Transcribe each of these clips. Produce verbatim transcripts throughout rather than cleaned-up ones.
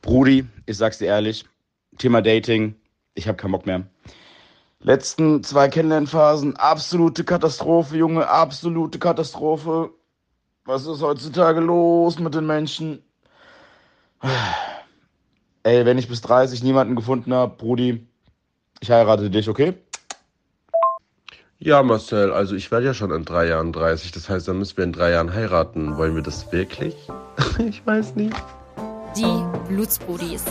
Brudi, ich sag's dir ehrlich, Thema Dating, ich habe keinen Bock mehr. Letzten zwei Kennenlernphasen, absolute Katastrophe, Junge, absolute Katastrophe. Was ist heutzutage los mit den Menschen? Ey, wenn ich bis dreißig niemanden gefunden habe, Brudi, ich heirate dich, okay? Ja, Marcel, also ich werde ja schon in drei Jahren dreißig, das heißt, dann müssen wir in drei Jahren heiraten. Wollen wir das wirklich? Ich weiß nicht. Die Blutsbrudis.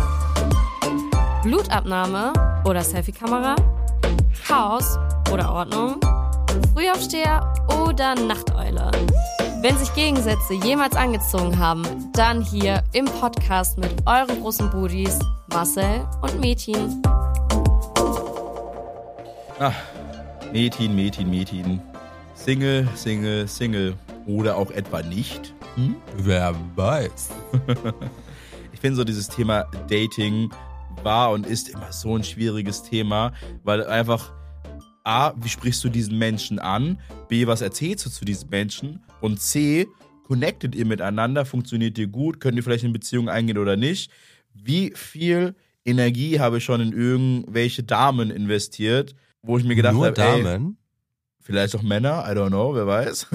Blutabnahme oder Selfie-Kamera? Chaos oder Ordnung? Frühaufsteher oder Nachteule? Wenn sich Gegensätze jemals angezogen haben, dann hier im Podcast mit euren großen Brudis Marcel und Metin. Ah, Metin, Metin, Metin. Single, Single, Single. Oder auch etwa nicht. Hm? Wer weiß. Ich finde so dieses Thema Dating war und ist immer so ein schwieriges Thema, weil einfach A, wie sprichst du diesen Menschen an? B, was erzählst du zu diesen Menschen? Und C, connectet ihr miteinander? Funktioniert ihr gut? Könnt ihr vielleicht eine Beziehung eingehen oder nicht? Wie viel Energie habe ich schon in irgendwelche Damen investiert, wo ich mir gedacht habe, Damen? Vielleicht auch Männer, I don't know, wer weiß.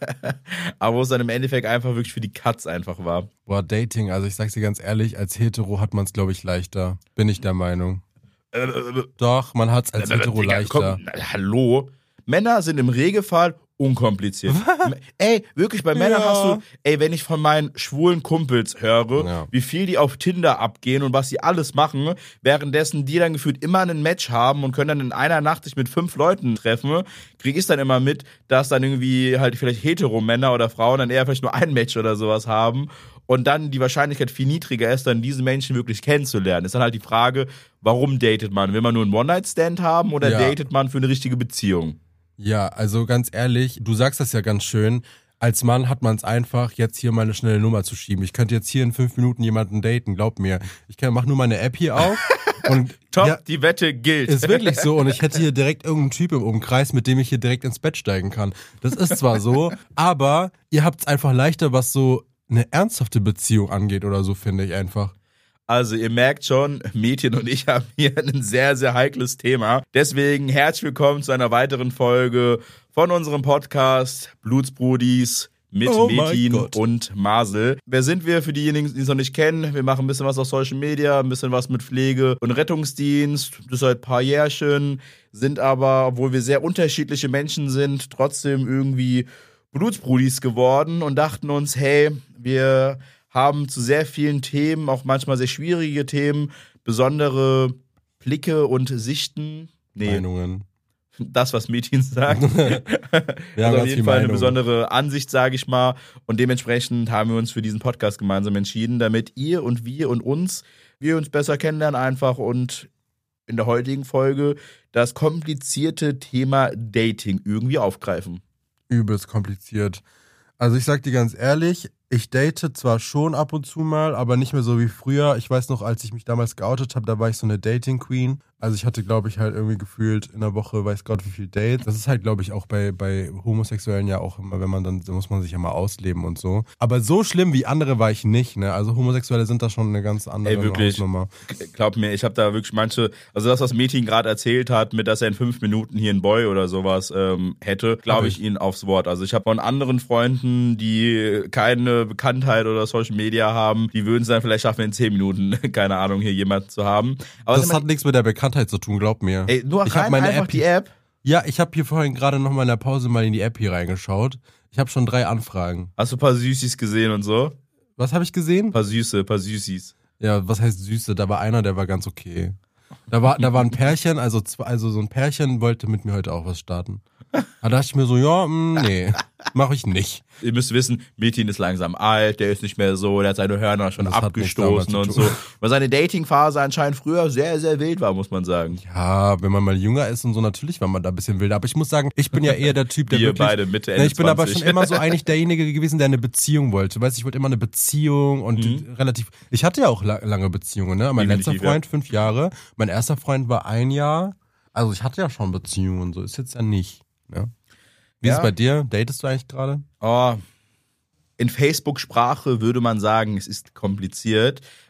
Aber wo es dann im Endeffekt einfach wirklich für die Katz einfach war. Boah, Dating, also ich sag's dir ganz ehrlich, als Hetero hat man es, glaube ich, leichter. Bin ich der Meinung. Äh, äh, Doch, man hat's als äh, Hetero Digga, leichter. Komm, na, hallo? Männer sind im Regelfall unkompliziert. Ey, wirklich, bei Männern Ja. hast du, ey, wenn ich von meinen schwulen Kumpels höre, Ja. wie viel die auf Tinder abgehen und was sie alles machen, währenddessen die dann gefühlt immer ein Match haben und können dann in einer Nacht sich mit fünf Leuten treffen, kriege ich dann immer mit, dass dann irgendwie halt vielleicht Hetero-Männer oder Frauen dann eher vielleicht nur ein Match oder sowas haben und dann die Wahrscheinlichkeit viel niedriger ist, dann diese Menschen wirklich kennenzulernen. Ist dann halt die Frage, warum datet man? Will man nur einen One-Night-Stand haben oder Ja. datet man für eine richtige Beziehung? Ja, also ganz ehrlich, du sagst das ja ganz schön. Als Mann hat man es einfach, jetzt hier mal eine schnelle Nummer zu schieben. Ich könnte jetzt hier in fünf Minuten jemanden daten, glaub mir. Ich kann, mach nur meine App hier auf und Top, ja, die Wette gilt. ist wirklich so. Und ich hätte hier direkt irgendeinen Typ im Umkreis, mit dem ich hier direkt ins Bett steigen kann. Das ist zwar so, aber ihr habt es einfach leichter, was so eine ernsthafte Beziehung angeht oder so, finde ich einfach. Also ihr merkt schon, Metin und ich haben hier ein sehr, sehr heikles Thema. Deswegen herzlich willkommen zu einer weiteren Folge von unserem Podcast Blutsbrudis mit Oh mein Metin Gott. und Marcel. Wer sind wir für diejenigen, die es noch nicht kennen? Wir machen ein bisschen was auf Social Media, ein bisschen was mit Pflege und Rettungsdienst. Das seit ein paar Jährchen, sind aber, obwohl wir sehr unterschiedliche Menschen sind, trotzdem irgendwie Blutsbrudis geworden und dachten uns, hey, wir haben zu sehr vielen Themen, auch manchmal sehr schwierige Themen, besondere Blicke und Sichten. Nee, Meinungen. das, was Metin sagt. Ja, also auf ganz jeden viel Fall eine Meinung. besondere Ansicht, sage ich mal. Und dementsprechend haben wir uns für diesen Podcast gemeinsam entschieden, damit ihr und wir und uns, wir uns besser kennenlernen einfach und in der heutigen Folge das komplizierte Thema Dating irgendwie aufgreifen. Übelst kompliziert. Also ich sag dir ganz ehrlich, ich date zwar schon ab und zu mal, aber nicht mehr so wie früher. Ich weiß noch, als ich mich damals geoutet habe, da war ich so eine Dating-Queen. Also ich hatte, glaube ich, halt irgendwie gefühlt in der Woche, weiß Gott, wie viel Dates. Das ist halt, glaube ich, auch bei, bei Homosexuellen ja auch immer, wenn man dann, da muss man sich ja mal ausleben und so. Aber so schlimm wie andere war ich nicht, ne? Also Homosexuelle sind da schon eine ganz andere Ey, wirklich. Hausnummer. Glaub mir, ich habe da wirklich manche, also das, was Metin gerade erzählt hat, mit dass er in fünf Minuten hier einen Boy oder sowas ähm, hätte, glaube ich ihn aufs Wort. Also ich habe von anderen Freunden, die keine Bekanntheit oder Social Media haben, die würden es dann vielleicht schaffen, in zehn Minuten, keine Ahnung, hier jemanden zu haben. Aber Das hat nichts mit der Bekanntheit zu tun, glaub mir. Ey, nur ich rein hab meine einfach App die App. Ja, ich habe hier vorhin gerade noch mal in der Pause mal in die App hier reingeschaut. Ich habe schon drei Anfragen. Hast du ein paar Süßis gesehen und so? Was habe ich gesehen? Ein paar Süße, ein paar Süßis. Ja, was heißt Süße? Da war einer, der war ganz okay. Da war, da war ein Pärchen, also, zwei, also so ein Pärchen wollte mit mir heute auch was starten. Da dachte ich mir so, ja, mh, nee, mache ich nicht. Ihr müsst wissen, Metin ist langsam alt, der ist nicht mehr so, der hat seine Hörner schon Das hat nichts abgestoßen damit und zu so. tun. Weil seine Datingphase anscheinend früher sehr, sehr wild war, muss man sagen. Ja, wenn man mal jünger ist und so, natürlich war man da ein bisschen wilder. Aber ich muss sagen, ich bin ja eher der Typ, der Wir wirklich... beide Mitte, Ne, Ende ich bin aber zwanzig. schon immer so eigentlich derjenige gewesen, der eine Beziehung wollte. Weißt du, ich wollte immer eine Beziehung und Mhm. relativ... Ich hatte ja auch la- lange Beziehungen, ne? Mein Definitiv, letzter Freund, fünf Jahre. Mein erster Freund war ein Jahr. Also ich hatte ja schon Beziehungen und so. Ist jetzt ja nicht, ne? Wie Ja. ist es bei dir? Datest du eigentlich gerade? Oh, in Facebook-Sprache würde man sagen, es ist kompliziert.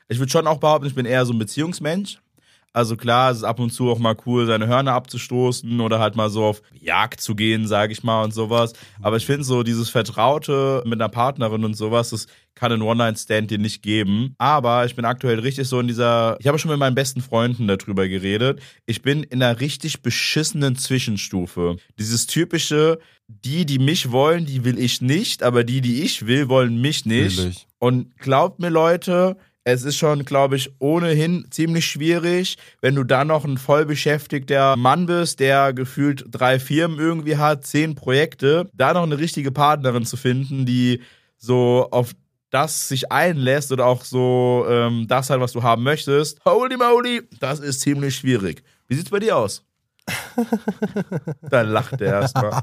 Ich würde schon auch behaupten, ich bin eher so ein Beziehungsmensch. Also klar, es ist ab und zu auch mal cool, seine Hörner abzustoßen oder halt mal so auf Jagd zu gehen, sage ich mal, und sowas. Aber ich finde so dieses Vertraute mit einer Partnerin und sowas, das kann ein One-Night-Stand dir nicht geben. Aber ich bin aktuell richtig so in dieser, ich habe schon mit meinen besten Freunden darüber geredet, ich bin in einer richtig beschissenen Zwischenstufe. Dieses typische, die, die mich wollen, die will ich nicht, aber die, die ich will, wollen mich nicht. Natürlich. Und glaubt mir, Leute, es ist schon, glaube ich, ohnehin ziemlich schwierig, wenn du dann noch ein vollbeschäftigter Mann bist, der gefühlt drei Firmen irgendwie hat, zehn Projekte, da noch eine richtige Partnerin zu finden, die so auf das sich einlässt oder auch so ähm, das halt, was du haben möchtest. Holy moly, das ist ziemlich schwierig. Wie sieht's bei dir aus? Da lacht er erstmal.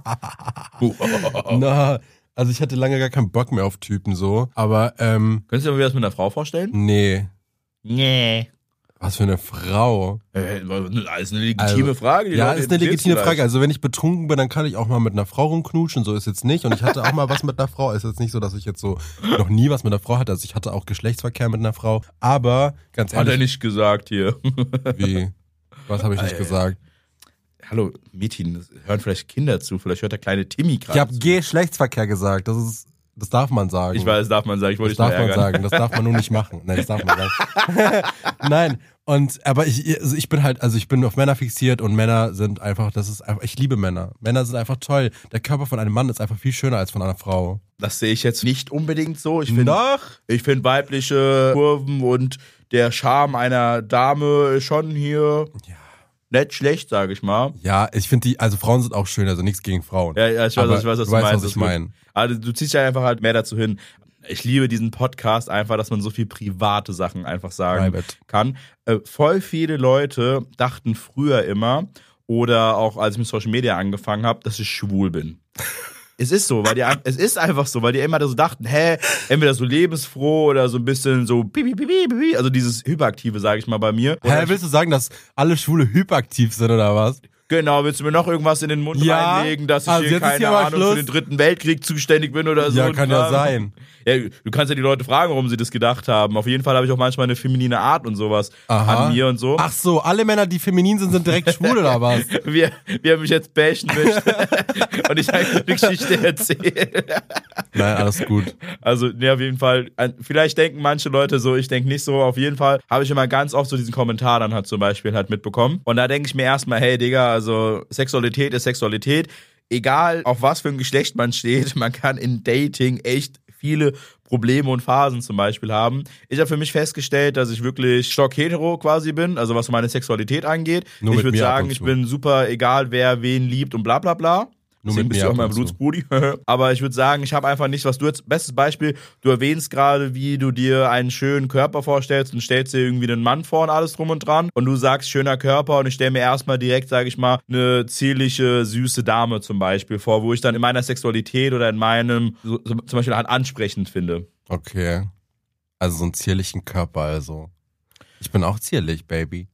Na, also ich hatte lange gar keinen Bock mehr auf Typen so, aber ähm, Könntest du dir mal wieder das mit einer Frau vorstellen? nee. Nee. Was für eine Frau. Äh, Das ist eine legitime Also, Frage. Die Ja, Leute ist eine interessiert legitime vielleicht. Frage. Also wenn ich betrunken bin, dann kann ich auch mal mit einer Frau rumknutschen, so ist jetzt nicht. Und ich hatte auch mal was mit einer Frau. Ist jetzt nicht so, dass ich jetzt so noch nie was mit einer Frau hatte. Also ich hatte auch Geschlechtsverkehr mit einer Frau. Aber ganz Hat er ehrlich, nicht gesagt hier. wie? Was habe ich nicht Äh, gesagt? Hallo, Mädchen, hören vielleicht Kinder zu, vielleicht hört der kleine Timmy gerade Ich habe zu. Geschlechtsverkehr gesagt. Das ist, das darf man sagen. Ich weiß, das darf man sagen, ich wollte Das dich darf nur man ärgern. sagen, das darf man nur nicht machen. Nein, das darf man sagen. Nein, und aber ich, also ich bin halt, also ich bin auf Männer fixiert und Männer sind einfach, das ist einfach, ich liebe Männer. Männer sind einfach toll. Der Körper von einem Mann ist einfach viel schöner als von einer Frau. Das sehe ich jetzt nicht unbedingt so. Ich finde Doch. ich find weibliche Kurven und der Charme einer Dame ist schon hier Ja. nicht schlecht, sage ich mal. Ja, ich finde die, also Frauen sind auch schön, also nichts gegen Frauen. Ja, ja, ich weiß, Aber ich weiß, was du du weißt, meinst. was ich Das wird- meine. Also du ziehst ja einfach halt mehr dazu hin. Ich liebe diesen Podcast einfach, dass man so viel private Sachen einfach sagen Private. kann. Äh, voll viele Leute dachten früher immer, oder auch als ich mit Social Media angefangen habe, dass ich schwul bin. Es ist so, weil die, ein- es ist einfach so, weil die immer so dachten, hä, entweder so lebensfroh oder so ein bisschen so pipi, pipi, pipi, also dieses Hyperaktive, sage ich mal bei mir. Oder Hä, willst du sagen, dass alle Schwule hyperaktiv sind oder was? Genau, willst du mir noch irgendwas in den Mund Ja, reinlegen, dass ich also hier, jetzt ist keine hier mal Ahnung, Schluss. für den dritten Weltkrieg zuständig bin oder so? Ja, kann ja sein. Ja, du kannst ja die Leute fragen, warum sie das gedacht haben. Auf jeden Fall habe ich auch manchmal eine feminine Art und sowas Aha. an mir und so. Ach so, alle Männer, die feminin sind, sind direkt schwul oder was? Wie, wie er mich jetzt bashen möchte und ich eine Geschichte erzähle. Nein, alles gut. Also, ne, auf jeden Fall. Ein- Vielleicht denken manche Leute so, ich denke nicht so. Auf jeden Fall habe ich immer ganz oft so diesen Kommentar dann halt zum Beispiel halt mitbekommen. Und da denke ich mir erstmal, hey Digga, also Sexualität ist Sexualität. Egal, auf was für ein Geschlecht man steht, man kann in Dating echt viele Probleme und Phasen zum Beispiel haben. Ich habe für mich festgestellt, dass ich wirklich stockhetero quasi bin, also was meine Sexualität angeht. Nur ich mit würde mir ab sagen, und ich zu. bin super, egal wer wen liebt und bla bla bla. Nur Deswegen mit bist mir du auch ab mein und zu. Blutsbrudi. Aber ich würde sagen, ich habe einfach nicht, was du jetzt, bestes Beispiel, du erwähnst gerade, wie du dir einen schönen Körper vorstellst und stellst dir irgendwie einen Mann vor und alles drum und dran und du sagst, schöner Körper und ich stelle mir erstmal direkt, sage ich mal, eine zierliche, süße Dame zum Beispiel vor, wo ich dann in meiner Sexualität oder in meinem, so, so, zum Beispiel halt ansprechend finde. Okay. Also so einen zierlichen Körper, also. Ich bin auch zierlich, Baby.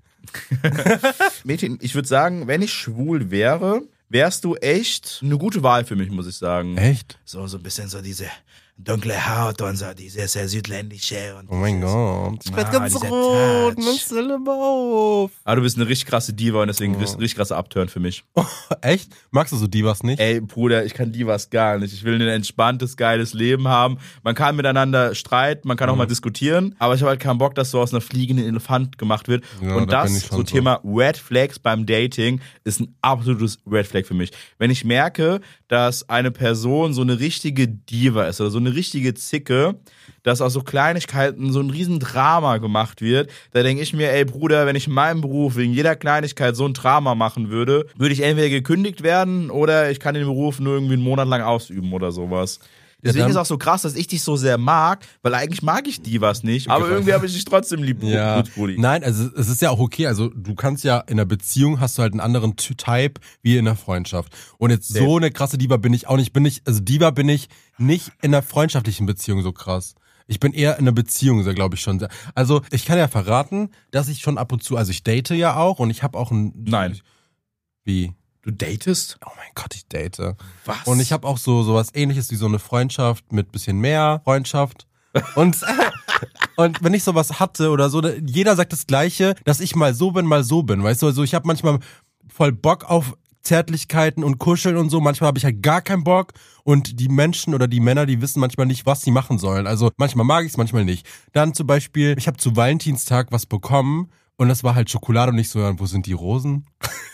Mädchen, ich würde sagen, wenn ich schwul wäre, wärst du echt eine gute Wahl für mich, muss ich sagen. Echt? So, so ein bisschen so diese dunkle Haut und so diese sehr südländische. Und Oh mein dieses- Gott. Ich werd Ah, ganz dieser rot. Touch. Marcel, hör mal auf. Ah, du bist eine richtig krasse Diva und deswegen Oh. bist du ein richtig krasser Upturn für mich. Echt? Magst du so Divas nicht? Ey, Bruder, ich kann Divas gar nicht. Ich will ein entspanntes, geiles Leben haben. Man kann miteinander streiten, man kann auch Mhm. mal diskutieren, aber ich habe halt keinen Bock, dass so aus einer fliegenden Elefant gemacht wird. Ja, und da bin das, ich so schon so. Thema Red Flags beim Dating, ist ein absolutes Red Flag für mich. Wenn ich merke, dass eine Person so eine richtige Diva ist oder so eine richtige Zicke, dass aus so Kleinigkeiten so ein riesen Drama gemacht wird, da denke ich mir, ey Bruder, wenn ich in meinem Beruf wegen jeder Kleinigkeit so ein Drama machen würde, würde ich entweder gekündigt werden oder ich kann den Beruf nur irgendwie einen Monat lang ausüben oder sowas. Deswegen dann- ist auch so krass, dass ich dich so sehr mag, weil eigentlich mag ich Divas nicht, aber irgendwie habe ich dich trotzdem lieb, Ja, Blutsbrudi. nein, also es ist ja auch okay. Also du kannst ja in einer Beziehung hast du halt einen anderen Ty- Type wie in einer Freundschaft. Und jetzt so Safe. eine krasse Diva bin ich auch nicht. Bin ich, also Diva bin ich nicht in einer freundschaftlichen Beziehung so krass. Ich bin eher in einer Beziehung, so glaube ich schon. sehr- Also ich kann ja verraten, dass ich schon ab und zu, also ich date ja auch und ich habe auch ein. Nein. Wie? Du datest? Oh mein Gott, ich date. Was? Und ich habe auch so sowas Ähnliches wie so eine Freundschaft mit bisschen mehr Freundschaft. Und Und wenn ich sowas hatte oder so, jeder sagt das Gleiche, dass ich mal so bin, mal so bin, weißt du? Also ich habe manchmal voll Bock auf Zärtlichkeiten und Kuscheln und so. Manchmal habe ich halt gar keinen Bock und die Menschen oder die Männer, die wissen manchmal nicht, was sie machen sollen. Also manchmal mag ich es, manchmal nicht. Dann zum Beispiel, ich habe zu Valentinstag was bekommen und das war halt Schokolade und nicht so, ja, wo sind die Rosen?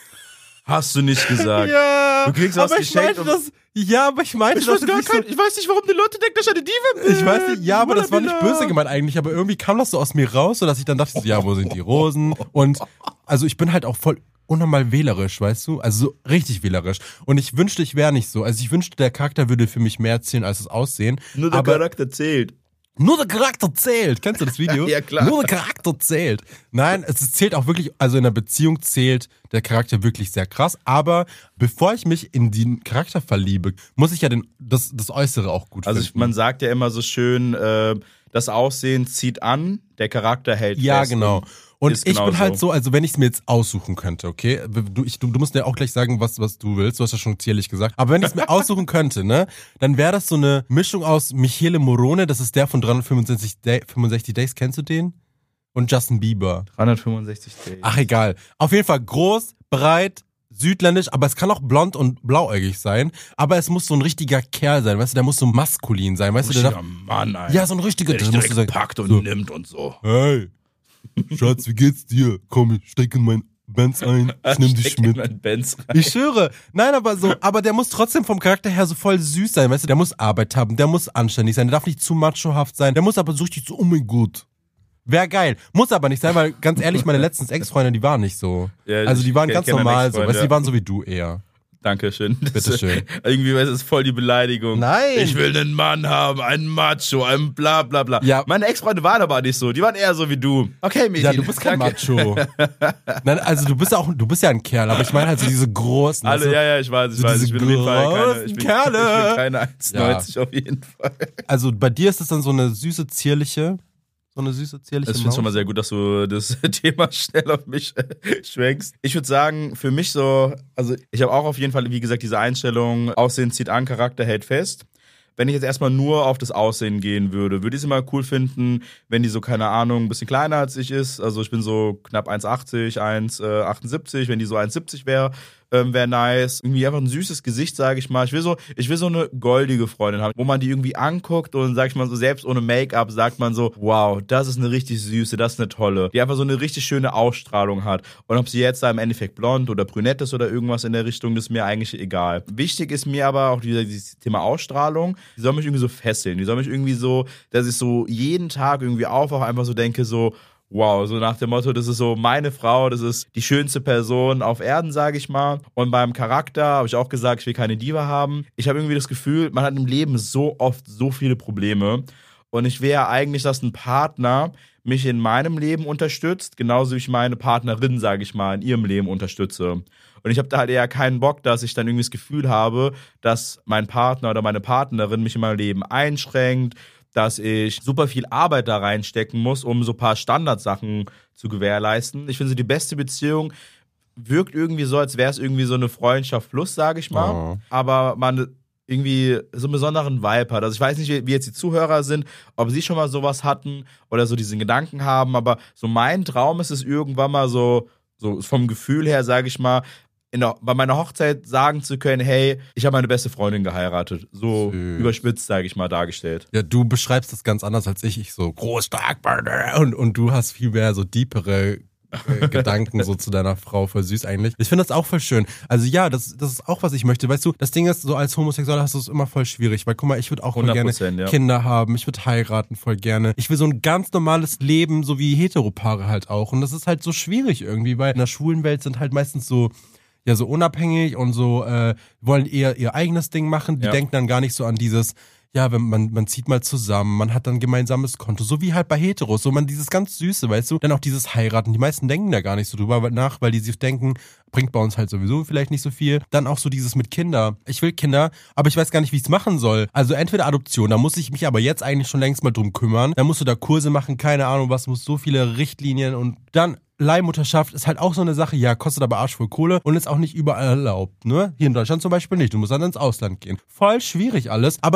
Hast du nicht gesagt. Ja, Du kriegst was aber ich geschenkt meinte das, ja, aber ich meinte Ich das weiß, gar nicht kein, so, ich weiß nicht, warum die Leute denken, dass ich eine Diva bin. ich weiß nicht, ja, aber das war nicht Wunderbar. böse gemeint eigentlich, aber irgendwie kam das so aus mir raus, sodass ich dann dachte, so, ja, wo sind die Rosen? Und also ich bin halt auch voll unnormal wählerisch, weißt du? Also so richtig wählerisch. Und ich wünschte, ich wäre nicht so. Also ich wünschte, der Charakter würde für mich mehr erzählen als das Aussehen. Nur der aber Charakter zählt. nur der Charakter zählt. Kennst du das Video? Ja, klar. Nur der Charakter zählt. Nein, es zählt auch wirklich, also in einer Beziehung zählt der Charakter wirklich sehr krass. Aber bevor ich mich in den Charakter verliebe, muss ich ja den, das, das Äußere auch gut Also finden. ich, man sagt ja immer so schön, äh, das Aussehen zieht an, der Charakter hält Ja, fest. genau. Und ist ich genau bin halt so. so, also wenn ich es mir jetzt aussuchen könnte, okay? Du, ich, du, du musst mir auch gleich sagen, was, was du willst. Du hast ja schon zierlich gesagt. Aber wenn ich es mir aussuchen könnte, ne, dann wäre das so eine Mischung aus Michele Morone, das ist der von dreihundertfünfundsechzig Day, fünfundsechzig Days, kennst du den? Und Justin Bieber. dreihundertfünfundsechzig Days. Ach, egal. Auf jeden Fall groß, breit, südländisch, aber es kann auch blond und blauäugig sein. Aber es muss so ein richtiger Kerl sein, weißt du, der muss so maskulin sein, weißt du? Der Richtiger darf, Mann, Alter. ja, so ein richtiger, der dich das musst du direkt sagen. packt und so. nimmt und so. Hey, Schatz, wie geht's dir? Komm, ich steck in mein Benz ein, ich nehm dich Steck in mit. meinen Benz rein. Ich schwöre. Nein, aber so, aber der muss trotzdem vom Charakter her so voll süß sein, weißt du? Der muss Arbeit haben, der muss anständig sein, der darf nicht zu machohaft sein, der muss aber so richtig so, oh mein Gott. Wäre geil. Muss aber nicht sein, weil ganz ehrlich, meine letzten Ex-Freunde, die waren nicht so. Ja, Also die ich waren kenn- ganz kenn deine normal so, Ex-Freunde, weißt du, die ja. waren so wie du eher. Dankeschön. Das Bitteschön. ist- Irgendwie ist es voll die Beleidigung. Nein. Ich will einen Mann haben, einen Macho, einen bla bla bla. Ja. Meine Ex-Freunde waren aber nicht so. Die waren eher so wie du. Okay, Mädchen. Ja, du bist kein danke. Macho. Nein, also du bist ja auch, du bist ja ein Kerl, aber ich meine halt so diese großen. Alle, weißt du? ja, ja, ich weiß, ich So weiß. diese Ich bin auf jeden Fall keine, großen ich bin, Kerle. ich bin keine eins neunzig auf jeden Fall. Also bei dir ist es dann so eine süße, zierliche, so eine süße, zierliche Ich finde es schon mal Maus? sehr gut, dass du das Thema schnell auf mich äh, schwenkst. Ich würde sagen, für mich so, also ich habe auch auf jeden Fall, wie gesagt, diese Einstellung, Aussehen zieht an, Charakter hält fest. Wenn ich jetzt erstmal nur auf das Aussehen gehen würde, würde ich es immer cool finden, wenn die so, keine Ahnung, ein bisschen kleiner als ich ist. Also ich bin so knapp eins achtzig, eins achtundsiebzig, wenn die so eins siebzig wäre, ähm, wäre nice. Irgendwie einfach ein süßes Gesicht, sage ich mal. Ich will so, ich will so eine goldige Freundin haben, wo man die irgendwie anguckt und, sag ich mal so, selbst ohne Make-up sagt man so, wow, das ist eine richtig süße, das ist eine tolle. Die einfach so eine richtig schöne Ausstrahlung hat. Und ob sie jetzt da im Endeffekt blond oder brünett ist oder irgendwas in der Richtung, das ist mir eigentlich egal. Wichtig ist mir aber auch dieser, dieses Thema Ausstrahlung. Die soll mich irgendwie so fesseln. Die soll mich irgendwie so, dass ich so jeden Tag irgendwie aufwache, einfach so denke so, wow, so nach dem Motto, das ist so meine Frau, das ist die schönste Person auf Erden, sage ich mal. Und beim Charakter habe ich auch gesagt, ich will keine Diva haben. Ich habe irgendwie das Gefühl, man hat im Leben so oft so viele Probleme. Und ich will ja eigentlich, dass ein Partner mich in meinem Leben unterstützt, genauso wie ich meine Partnerin, sage ich mal, in ihrem Leben unterstütze. Und ich habe da halt eher keinen Bock, dass ich dann irgendwie das Gefühl habe, dass mein Partner oder meine Partnerin mich in meinem Leben einschränkt, dass ich super viel Arbeit da reinstecken muss, um so ein paar Standardsachen zu gewährleisten. Ich finde, so die beste Beziehung wirkt irgendwie so, als wäre es irgendwie so eine Freundschaft plus, sage ich mal. Oh. Aber man irgendwie so einen besonderen Vibe hat. Also ich weiß nicht, wie jetzt die Zuhörer sind, ob sie schon mal sowas hatten oder so diesen Gedanken haben, aber so mein Traum ist es irgendwann mal so, so vom Gefühl her, sage ich mal, in der, bei meiner Hochzeit sagen zu können, hey, ich habe meine beste Freundin geheiratet. So Süß. überspitzt, sage ich mal, dargestellt. Ja, du beschreibst das ganz anders als ich. Ich so groß, stark, und, und du hast viel mehr so deepere äh, Gedanken so zu deiner Frau. Voll süß eigentlich. Ich finde das auch voll schön. Also ja, das, das ist auch, was ich möchte. Weißt du, das Ding ist, so als Homosexueller hast du es immer voll schwierig, weil guck mal, ich würde auch voll hundert gerne Prozent, ja. Kinder haben, ich würde heiraten voll gerne. Ich will so ein ganz normales Leben, so wie Heteropaare halt auch. Und das ist halt so schwierig irgendwie, weil in der schwulen Welt sind halt meistens so ja so unabhängig und so äh, wollen eher ihr eigenes Ding machen. Die Ja. denken dann gar nicht so an dieses, ja, wenn man man zieht mal zusammen, man hat dann ein gemeinsames Konto, so wie halt bei Heteros, so man dieses ganz Süße, weißt du, dann auch dieses Heiraten. Die meisten denken da gar nicht so drüber nach, weil die sich denken, bringt bei uns halt sowieso vielleicht nicht so viel. Dann auch so dieses mit Kinder. Ich will Kinder, aber ich weiß gar nicht, wie ich es machen soll. Also entweder Adoption, da muss ich mich aber jetzt eigentlich schon längst mal drum kümmern. Dann musst du da Kurse machen, keine Ahnung was, muss so viele Richtlinien und dann Leihmutterschaft ist halt auch so eine Sache, ja, kostet aber arschvoll Kohle und ist auch nicht überall erlaubt, ne? Hier in Deutschland zum Beispiel nicht, du musst dann ins Ausland gehen. Voll schwierig alles, aber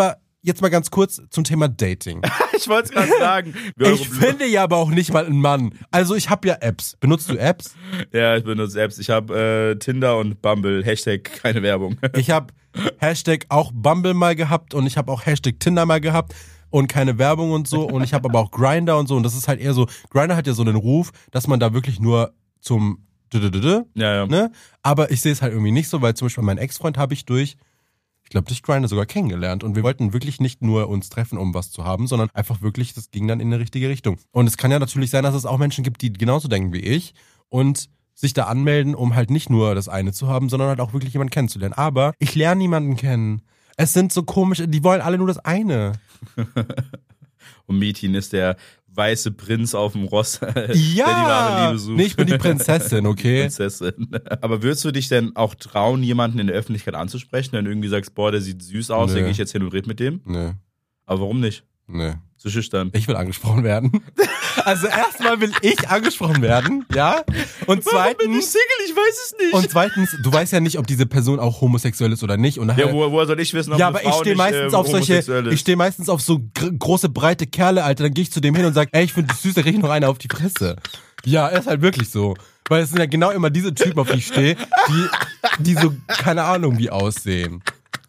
jetzt mal ganz kurz zum Thema Dating. Ich wollte es gerade sagen. Ich finde ja aber auch nicht mal einen Mann. Also ich habe ja Apps. Benutzt du Apps? Ja, ich benutze Apps. Ich habe äh, Tinder und Bumble. Hashtag keine Werbung. Ich habe Hashtag auch Bumble mal gehabt und ich habe auch Hashtag Tinder mal gehabt und keine Werbung und so. Und ich habe aber auch Grindr und so. Und das ist halt eher so, Grindr hat ja so einen Ruf, dass man da wirklich nur zum ja, ja. Ne? Aber ich sehe es halt irgendwie nicht so, weil zum Beispiel meinen Ex-Freund habe ich durch, ich glaube, durch Grindr sogar kennengelernt. Und wir wollten wirklich nicht nur uns treffen, um was zu haben, sondern einfach wirklich, das ging dann in eine richtige Richtung. Und es kann ja natürlich sein, dass es auch Menschen gibt, die genauso denken wie ich und sich da anmelden, um halt nicht nur das eine zu haben, sondern halt auch wirklich jemanden kennenzulernen. Aber ich lerne niemanden kennen. Es sind so komische, die wollen alle nur das eine. Und Metin ist der weiße Prinz auf dem Ross, ja, der die wahre Liebe sucht. Nee, ich bin die Prinzessin, okay? Prinzessin. Aber würdest du dich denn auch trauen, jemanden in der Öffentlichkeit anzusprechen, wenn du irgendwie sagst, boah, der sieht süß aus, Nee. der gehe ich jetzt hin und red mit dem? Nee, Aber warum nicht? nee. Zu schüchtern. Ich will angesprochen werden. Also erstmal will ich angesprochen werden, ja? Und zweitens, Single? Ich weiß es nicht. und zweitens, du weißt ja nicht, ob diese Person auch homosexuell ist oder nicht. Und nachher, ja, wo, woher soll ich wissen, ob ja, eine aber ich Frau stehe nicht, meistens äh, auf solche, homosexuell ist? ich stehe meistens auf so gr- große, breite Kerle, Alter. Dann gehe ich zu dem hin und sage, ey, ich finde dich süß, da krieg ich noch eine auf die Fresse. Ja, ist halt wirklich so. Weil es sind ja genau immer diese Typen, auf die ich stehe, die, die so, keine Ahnung, wie aussehen.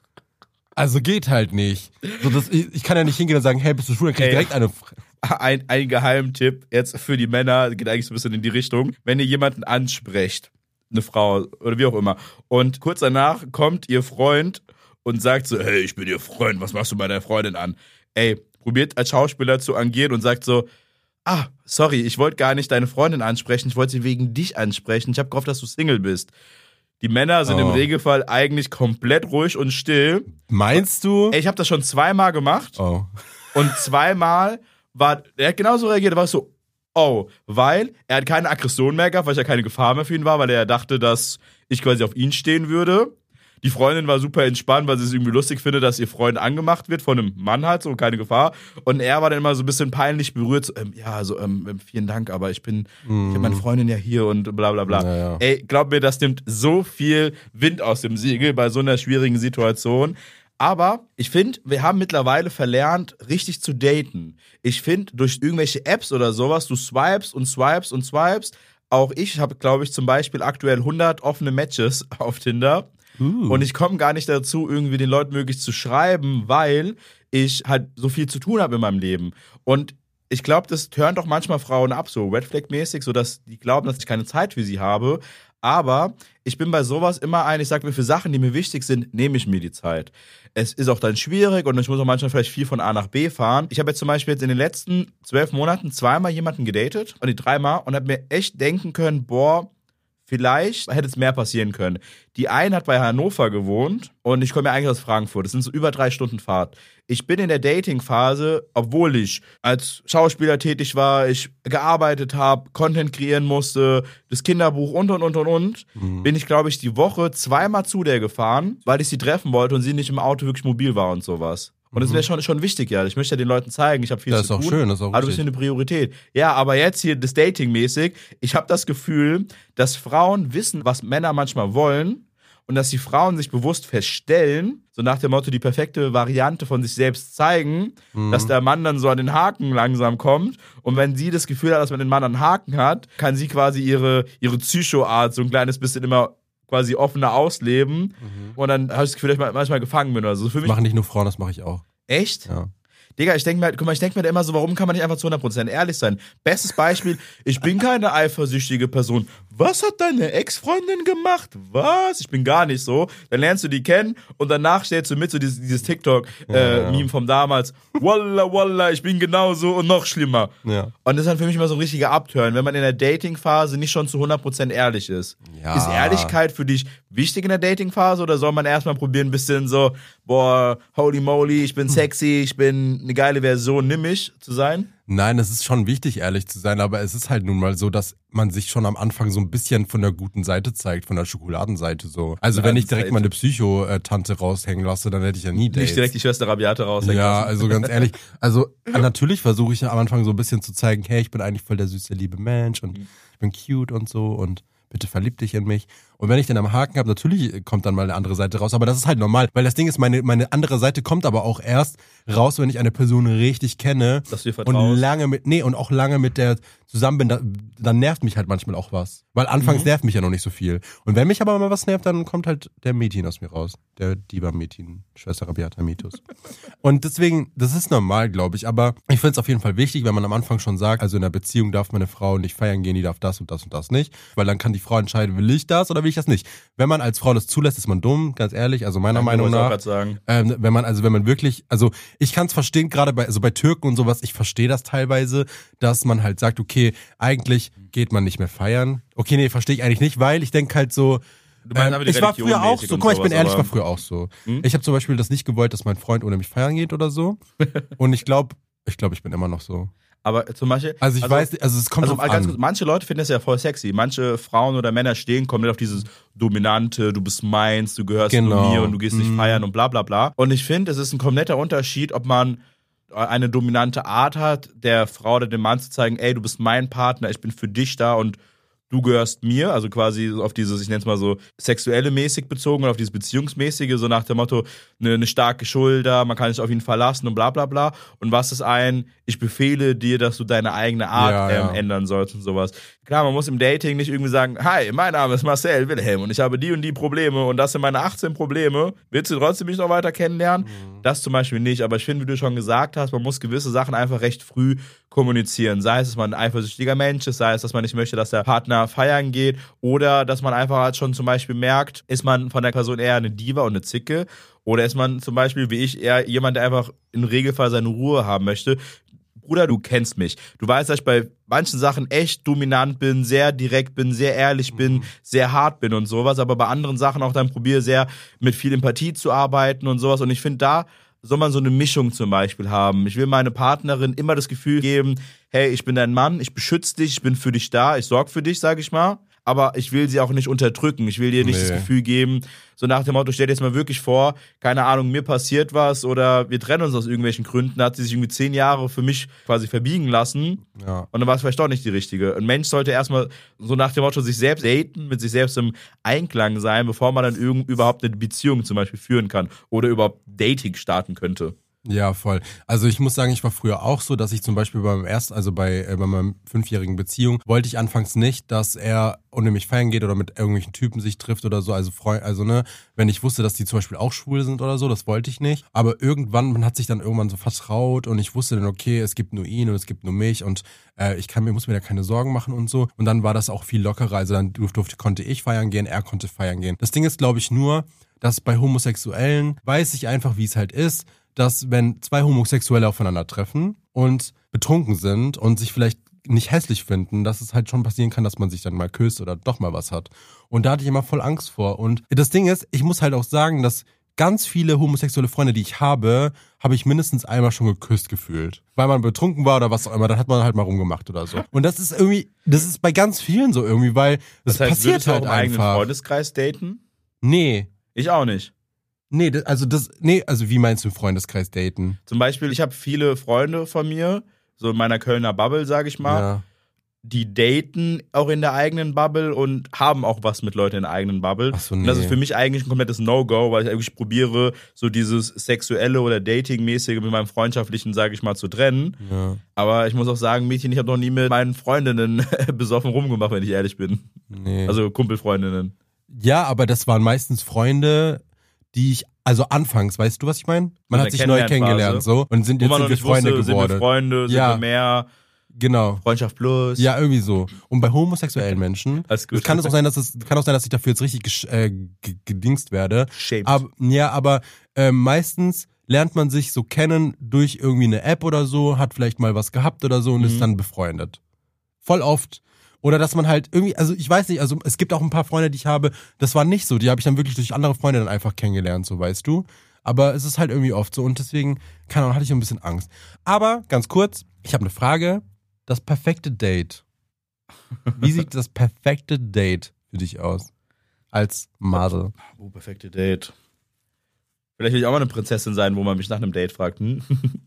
Also geht halt nicht. So, das, ich, ich kann ja nicht hingehen und sagen, hey, bist du schwul, dann krieg ich Ey. direkt eine Fre- Ein, ein Geheimtipp jetzt für die Männer, geht eigentlich so ein bisschen in die Richtung, wenn ihr jemanden ansprecht, eine Frau oder wie auch immer, und kurz danach kommt ihr Freund und sagt so, hey, ich bin ihr Freund, was machst du bei deiner Freundin an? Ey, probiert als Schauspieler zu agieren und sagt so, ah, sorry, ich wollte gar nicht deine Freundin ansprechen, ich wollte sie wegen dich ansprechen, ich habe gehofft, dass du Single bist. Die Männer sind Oh. im Regelfall eigentlich komplett ruhig und still. Meinst du? Ey, ich habe das schon zweimal gemacht. Oh. Und zweimal war, er hat genauso reagiert, er war so, oh, weil er hat keine Aggression mehr gehabt, weil ich ja keine Gefahr mehr für ihn war, weil er dachte, dass ich quasi auf ihn stehen würde. Die Freundin war super entspannt, weil sie es irgendwie lustig findet, dass ihr Freund angemacht wird von einem Mann halt, so keine Gefahr. Und er war dann immer so ein bisschen peinlich berührt, so, ähm, ja, so, ähm, vielen Dank, aber ich bin, Mm. ich habe meine Freundin ja hier und bla bla bla. Naja. Ey, glaub mir, das nimmt so viel Wind aus dem Segel bei so einer schwierigen Situation. Aber ich finde, wir haben mittlerweile verlernt, richtig zu daten. Ich finde, durch irgendwelche Apps oder sowas, du swipes und swipes und swipes. Auch ich habe, glaube ich, zum Beispiel aktuell hundert offene Matches auf Tinder. Uh. Und ich komme gar nicht dazu, irgendwie den Leuten möglichst zu schreiben, weil ich halt so viel zu tun habe in meinem Leben. Und ich glaube, das turnt doch manchmal Frauen ab, so Red Flag-mäßig, sodass die glauben, dass ich keine Zeit für sie habe. Aber ich bin bei sowas immer ein, ich sage mir, für Sachen, die mir wichtig sind, nehme ich mir die Zeit. Es ist auch dann schwierig und ich muss auch manchmal vielleicht viel von A nach B fahren. Ich habe jetzt zum Beispiel jetzt in den letzten zwölf Monaten zweimal jemanden gedatet, und die dreimal, und habe mir echt denken können, boah, vielleicht hätte es mehr passieren können. Die eine hat bei Hannover gewohnt und ich komme ja eigentlich aus Frankfurt. Das sind so über drei Stunden Fahrt. Ich bin in der Dating-Phase, obwohl ich als Schauspieler tätig war, ich gearbeitet habe, Content kreieren musste, das Kinderbuch und und und und und, mhm. bin ich, glaube ich, die Woche zweimal zu der gefahren, weil ich sie treffen wollte und sie nicht im Auto wirklich mobil war und sowas. Und das wäre schon, schon wichtig, ja. Ich möchte ja den Leuten zeigen, ich habe viel Das zu ist auch tun. schön, das ist auch aber du bist richtig. eine Priorität. Ja, aber jetzt hier das Dating-mäßig, ich habe das Gefühl, dass Frauen wissen, was Männer manchmal wollen und dass die Frauen sich bewusst verstellen, so nach dem Motto, die perfekte Variante von sich selbst zeigen, Mhm. dass der Mann dann so an den Haken langsam kommt. Und wenn sie das Gefühl hat, dass man den Mann an den Haken hat, kann sie quasi ihre, ihre Psycho-Art so ein kleines bisschen immer quasi offener ausleben. Mhm. Und dann habe ich das Gefühl, dass ich manchmal gefangen bin oder so. Für Das mich machen nicht nur Frauen, das mache ich auch. echt? Ja. Digga, ich denke mir, guck mal, ich denke mir da immer so, warum kann man nicht einfach zu hundert Prozent ehrlich sein? Bestes Beispiel, ich bin keine eifersüchtige Person. Was hat deine Ex-Freundin gemacht? Was? Ich bin gar nicht so. Dann lernst du die kennen und danach stellst du mit so dieses, dieses TikTok-Meme Ja, ja. vom damals. Wallah, wallah, ich bin genauso und noch schlimmer. Ja. Und das ist dann für mich immer so ein richtiger Upturn, wenn man in der Dating-Phase nicht schon zu hundert Prozent ehrlich ist. Ja. Ist Ehrlichkeit für dich wichtig in der Dating-Phase oder soll man erstmal probieren, ein bisschen so, boah, holy moly, ich bin sexy, ich bin eine geile Version, nimm mich zu sein? Nein, es ist schon wichtig, ehrlich zu sein, aber es ist halt nun mal so, dass man sich schon am Anfang so ein bisschen von der guten Seite zeigt, von der Schokoladenseite so. Also wenn ich direkt mal eine Psycho-Tante raushängen lasse, dann hätte ich ja nie Dates. Nicht direkt die Schwester Rabiate raushängen Ja, lassen. also ganz ehrlich, also natürlich versuche ich am Anfang so ein bisschen zu zeigen, hey, ich bin eigentlich voll der süße, liebe Mensch und ich bin cute und so und bitte verlieb dich in mich. Und wenn ich dann am Haken habe, natürlich kommt dann mal eine andere Seite raus, aber das ist halt normal, weil das Ding ist, meine, meine andere Seite kommt aber auch erst raus, wenn ich eine Person richtig kenne. Dass du ihr und vertraust. lange mit, nee, und auch lange mit der zusammen bin, da, dann nervt mich halt manchmal auch was. Weil anfangs Mhm. nervt mich ja noch nicht so viel. Und wenn mich aber mal was nervt, dann kommt halt der Metin aus mir raus. Der Diva-Metin, Schwester Rabiata Mitus. Und deswegen, das ist normal, glaube ich, aber ich finde es auf jeden Fall wichtig, wenn man am Anfang schon sagt, also in einer Beziehung darf meine Frau nicht feiern gehen, die darf das und das und das nicht, weil dann kann die Frau entscheiden, will ich das oder will ich das nicht. Wenn man als Frau das zulässt, ist man dumm, ganz ehrlich, also meiner Ja, Meinung wollte ich auch nach. grad sagen. Ähm, wenn man, also wenn man wirklich, also ich kann es verstehen, gerade bei, also bei Türken und sowas, ich verstehe das teilweise, dass man halt sagt, okay, eigentlich geht man nicht mehr feiern. Okay, nee, verstehe ich eigentlich nicht, weil ich denke halt so, Du meinst ähm, aber die ich war Religion früher auch mäßig so, und guck mal, ich bin sowas, ehrlich, ich war aber- früher auch so. Hm? Ich habe zum Beispiel das nicht gewollt, dass mein Freund ohne mich feiern geht oder so. Und ich glaube, ich glaube, ich bin immer noch so. Aber zum Beispiel. Also ich weiß, also es kommt Also drauf ganz an. kurz, manche Leute finden das ja voll sexy. Manche Frauen oder Männer stehen komplett auf dieses Dominante, du bist meins, du gehörst Genau. zu mir und du gehst nicht Mhm. feiern und bla bla bla. Und ich finde, es ist ein kompletter Unterschied, ob man eine dominante Art hat, der Frau oder dem Mann zu zeigen, ey, du bist mein Partner, ich bin für dich da und du gehörst mir, also quasi auf dieses, ich nenne es mal so, sexuelle mäßig bezogen oder auf dieses beziehungsmäßige, so nach dem Motto, eine, eine starke Schulter, man kann sich auf ihn verlassen und bla bla bla. Und was ist ein, ich befehle dir, dass du deine eigene Art Ja, ähm, ja. ändern sollst und sowas. Klar, man muss im Dating nicht irgendwie sagen, hi, mein Name ist Marcel Wilhelm und ich habe die und die Probleme und das sind meine achtzehn Probleme. Willst du trotzdem mich noch weiter kennenlernen? Mhm. Das zum Beispiel nicht, aber ich finde, wie du schon gesagt hast, man muss gewisse Sachen einfach recht früh kommunizieren. Sei es, dass man ein eifersüchtiger Mensch ist, sei es, dass man nicht möchte, dass der Partner feiern geht oder dass man einfach halt schon zum Beispiel merkt, ist man von der Person eher eine Diva und eine Zicke oder ist man zum Beispiel, wie ich, eher jemand, der einfach im Regelfall seine Ruhe haben möchte. Bruder, du kennst mich. Du weißt, dass ich bei manchen Sachen echt dominant bin, sehr direkt bin, sehr ehrlich bin, sehr hart bin und sowas, aber bei anderen Sachen auch dann probiere sehr mit viel Empathie zu arbeiten und sowas. Und ich finde, da soll man so eine Mischung zum Beispiel haben. Ich will meine Partnerin immer das Gefühl geben, hey, ich bin dein Mann, ich beschütze dich, ich bin für dich da, ich sorge für dich, sag ich mal. Aber ich will sie auch nicht unterdrücken. Ich will dir nicht Nee. das Gefühl geben, so nach dem Motto, stell dir jetzt mal wirklich vor, keine Ahnung, mir passiert was oder wir trennen uns aus irgendwelchen Gründen, hat sie sich irgendwie zehn Jahre für mich quasi verbiegen lassen Ja. und dann war es vielleicht doch nicht die richtige. Ein Mensch sollte erstmal so nach dem Motto sich selbst daten, mit sich selbst im Einklang sein, bevor man dann irgend, überhaupt eine Beziehung zum Beispiel führen kann oder überhaupt Dating starten könnte. Ja, voll. Also ich muss sagen, ich war früher auch so, dass ich zum Beispiel beim ersten, also bei, äh, bei meinem fünfjährigen Beziehung, wollte ich anfangs nicht, dass er ohne mich feiern geht oder mit irgendwelchen Typen sich trifft oder so. Also Freund, also ne, wenn ich wusste, dass die zum Beispiel auch schwul sind oder so, das wollte ich nicht. Aber irgendwann, man hat sich dann irgendwann so vertraut und ich wusste dann, okay, es gibt nur ihn und es gibt nur mich und äh, ich kann mir, muss mir da keine Sorgen machen und so. Und dann war das auch viel lockerer. Also dann durfte, durfte konnte ich feiern gehen, er konnte feiern gehen. Das Ding ist, glaube ich, nur, dass bei Homosexuellen weiß ich einfach, wie es halt ist, dass wenn zwei Homosexuelle aufeinandertreffen und betrunken sind und sich vielleicht nicht hässlich finden, dass es halt schon passieren kann, dass man sich dann mal küsst oder doch mal was hat. Und da hatte ich immer voll Angst vor. Und das Ding ist, ich muss halt auch sagen, dass ganz viele homosexuelle Freunde, die ich habe, habe ich mindestens einmal schon geküsst gefühlt. Weil man betrunken war oder was auch immer, dann hat man halt mal rumgemacht oder so. Und das ist irgendwie, das ist bei ganz vielen so irgendwie, weil das, Das heißt, passiert würdest du auch halt im eigenen einfach. Freundeskreis daten? Nee. Ich auch nicht. Nee, das, also das, nee, also wie meinst du Freundeskreis daten? Zum Beispiel, ich habe viele Freunde von mir, so in meiner Kölner Bubble, sag ich mal, Ja. die daten auch in der eigenen Bubble und haben auch was mit Leuten in der eigenen Bubble. Ach so, Und das nee. ist für mich eigentlich ein komplettes No-Go, weil ich eigentlich probiere, so dieses sexuelle oder Dating-mäßige mit meinem freundschaftlichen, sag ich mal, zu trennen. Ja. Aber ich muss auch sagen, Mädchen, ich habe noch nie mit meinen Freundinnen besoffen rumgemacht, wenn ich ehrlich bin. Nee. Also Kumpelfreundinnen. Ja, aber das waren meistens Freunde, die ich, also anfangs, weißt du, was ich meine? Man So hat eine sich neu Kennenlernphase. kennengelernt so und sind Wo jetzt man sind noch wir nicht Freunde wusste, sind wir geworden. Freunde, sind Ja. wir mehr, Genau. Freundschaft plus. Ja, irgendwie so. Und bei homosexuellen Menschen, Alles gut. es kann es auch sein, dass es kann auch sein, dass ich dafür jetzt richtig gesch- äh, g- gedingst werde. Shaped. Aber, ja, aber äh, meistens lernt man sich so kennen durch irgendwie eine App oder so, hat vielleicht mal was gehabt oder so und Mhm. ist dann befreundet. Voll oft. Oder dass man halt irgendwie, also ich weiß nicht, also es gibt auch ein paar Freunde, die ich habe, das war nicht so, die habe ich dann wirklich durch andere Freunde dann einfach kennengelernt, so weißt du. Aber es ist halt irgendwie oft so und deswegen, keine Ahnung, hatte ich ein bisschen Angst. Aber ganz kurz, ich habe eine Frage. Das perfekte Date. Wie sieht das perfekte Date für dich aus? Als Madel. Oh, perfekte Date. Vielleicht will ich auch mal eine Prinzessin sein, wo man mich nach einem Date fragt. Hm?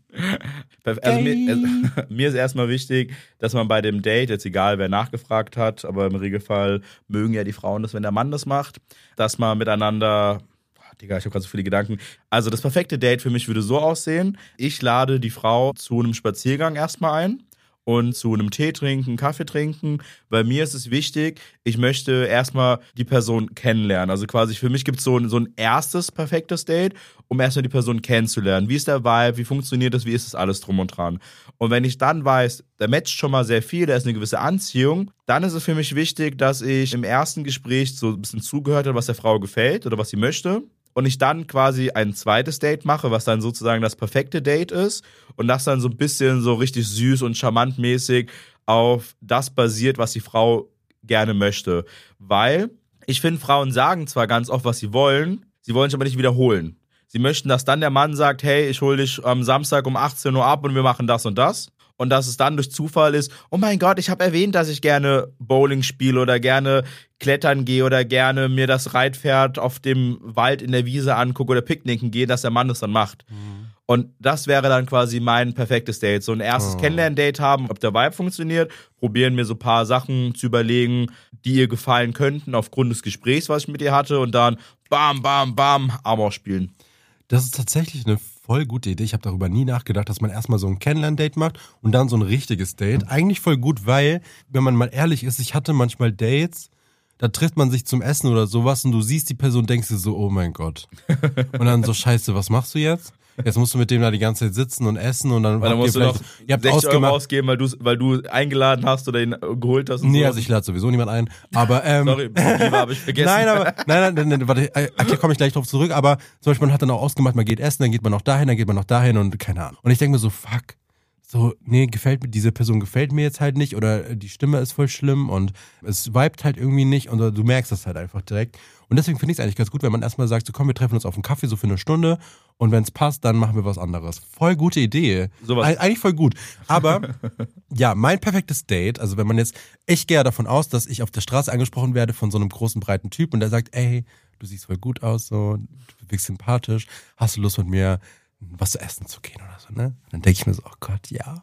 Also mir, also, mir ist erstmal wichtig, dass man bei dem Date, jetzt egal wer nachgefragt hat, aber im Regelfall mögen ja die Frauen das, wenn der Mann das macht, dass man miteinander... Digga, ich habe gerade so viele Gedanken. Also das perfekte Date für mich würde so aussehen. Ich lade die Frau zu einem Spaziergang erstmal ein und zu einem Tee trinken, Kaffee trinken. Bei mir ist es wichtig, ich möchte erstmal die Person kennenlernen. Also quasi für mich gibt es so ein, so ein erstes perfektes Date, um erstmal die Person kennenzulernen. Wie ist der Vibe, wie funktioniert das, wie ist das alles drum und dran. Und wenn ich dann weiß, der matcht schon mal sehr viel, da ist eine gewisse Anziehung, dann ist es für mich wichtig, dass ich im ersten Gespräch so ein bisschen zugehört habe, was der Frau gefällt oder was sie möchte. Und ich dann quasi ein zweites Date mache, was dann sozusagen das perfekte Date ist und das dann so ein bisschen so richtig süß und charmantmäßig auf das basiert, was die Frau gerne möchte. Weil ich finde, Frauen sagen zwar ganz oft, was sie wollen, sie wollen es aber nicht wiederholen. Sie möchten, dass dann der Mann sagt, hey, ich hole dich am Samstag um achtzehn Uhr ab und wir machen das und das. Und dass es dann durch Zufall ist, oh mein Gott, ich habe erwähnt, dass ich gerne Bowling spiele oder gerne klettern gehe oder gerne mir das Reitpferd auf dem Wald in der Wiese angucke oder picknicken gehe, dass der Mann das dann macht. Mhm. Und das wäre dann quasi mein perfektes Date. So ein erstes oh. Kennenlern-Date haben, ob der Vibe funktioniert, probieren mir so ein paar Sachen zu überlegen, die ihr gefallen könnten aufgrund des Gesprächs, was ich mit ihr hatte und dann bam, bam, bam, Amor spielen. Das ist tatsächlich eine voll gute Idee. Ich habe darüber nie nachgedacht, dass man erstmal so ein Kennenlern-Date macht und dann so ein richtiges Date. Eigentlich voll gut, weil, wenn man mal ehrlich ist, ich hatte manchmal Dates, da trifft man sich zum Essen oder sowas und du siehst die Person, denkst dir so, oh mein Gott. Und dann so, scheiße, was machst du jetzt? Jetzt musst du mit dem da die ganze Zeit sitzen und essen und dann, weil dann musst du noch ihr habt sechzig Euro ausgeben, weil du, weil du eingeladen hast oder ihn geholt hast. Und nee, so. Also ich lade sowieso niemand ein. Aber ähm, sorry, habe ich vergessen. Nein, aber nein, nein, nein, nein warte, hier komme ich gleich drauf zurück. Aber zum Beispiel man hat dann auch ausgemacht, man geht essen, dann geht man noch dahin, dann geht man noch dahin und keine Ahnung. Und ich denke mir so, fuck. So, nee, gefällt mir, diese Person gefällt mir jetzt halt nicht oder die Stimme ist voll schlimm und es vibet halt irgendwie nicht und du merkst das halt einfach direkt. Und deswegen finde ich es eigentlich ganz gut, wenn man erstmal sagt, so komm, wir treffen uns auf einen Kaffee so für eine Stunde und wenn es passt, dann machen wir was anderes. Voll gute Idee. Sowas. Eig- eigentlich voll gut. Aber, ja, mein perfektes Date, also wenn man jetzt, ich gehe davon aus, dass ich auf der Straße angesprochen werde von so einem großen, breiten Typ und der sagt, ey, du siehst voll gut aus, so, du wirkst sympathisch, hast du Lust mit mir was zu essen zu gehen oder so, ne? Und dann denke ich mir so, oh Gott, ja.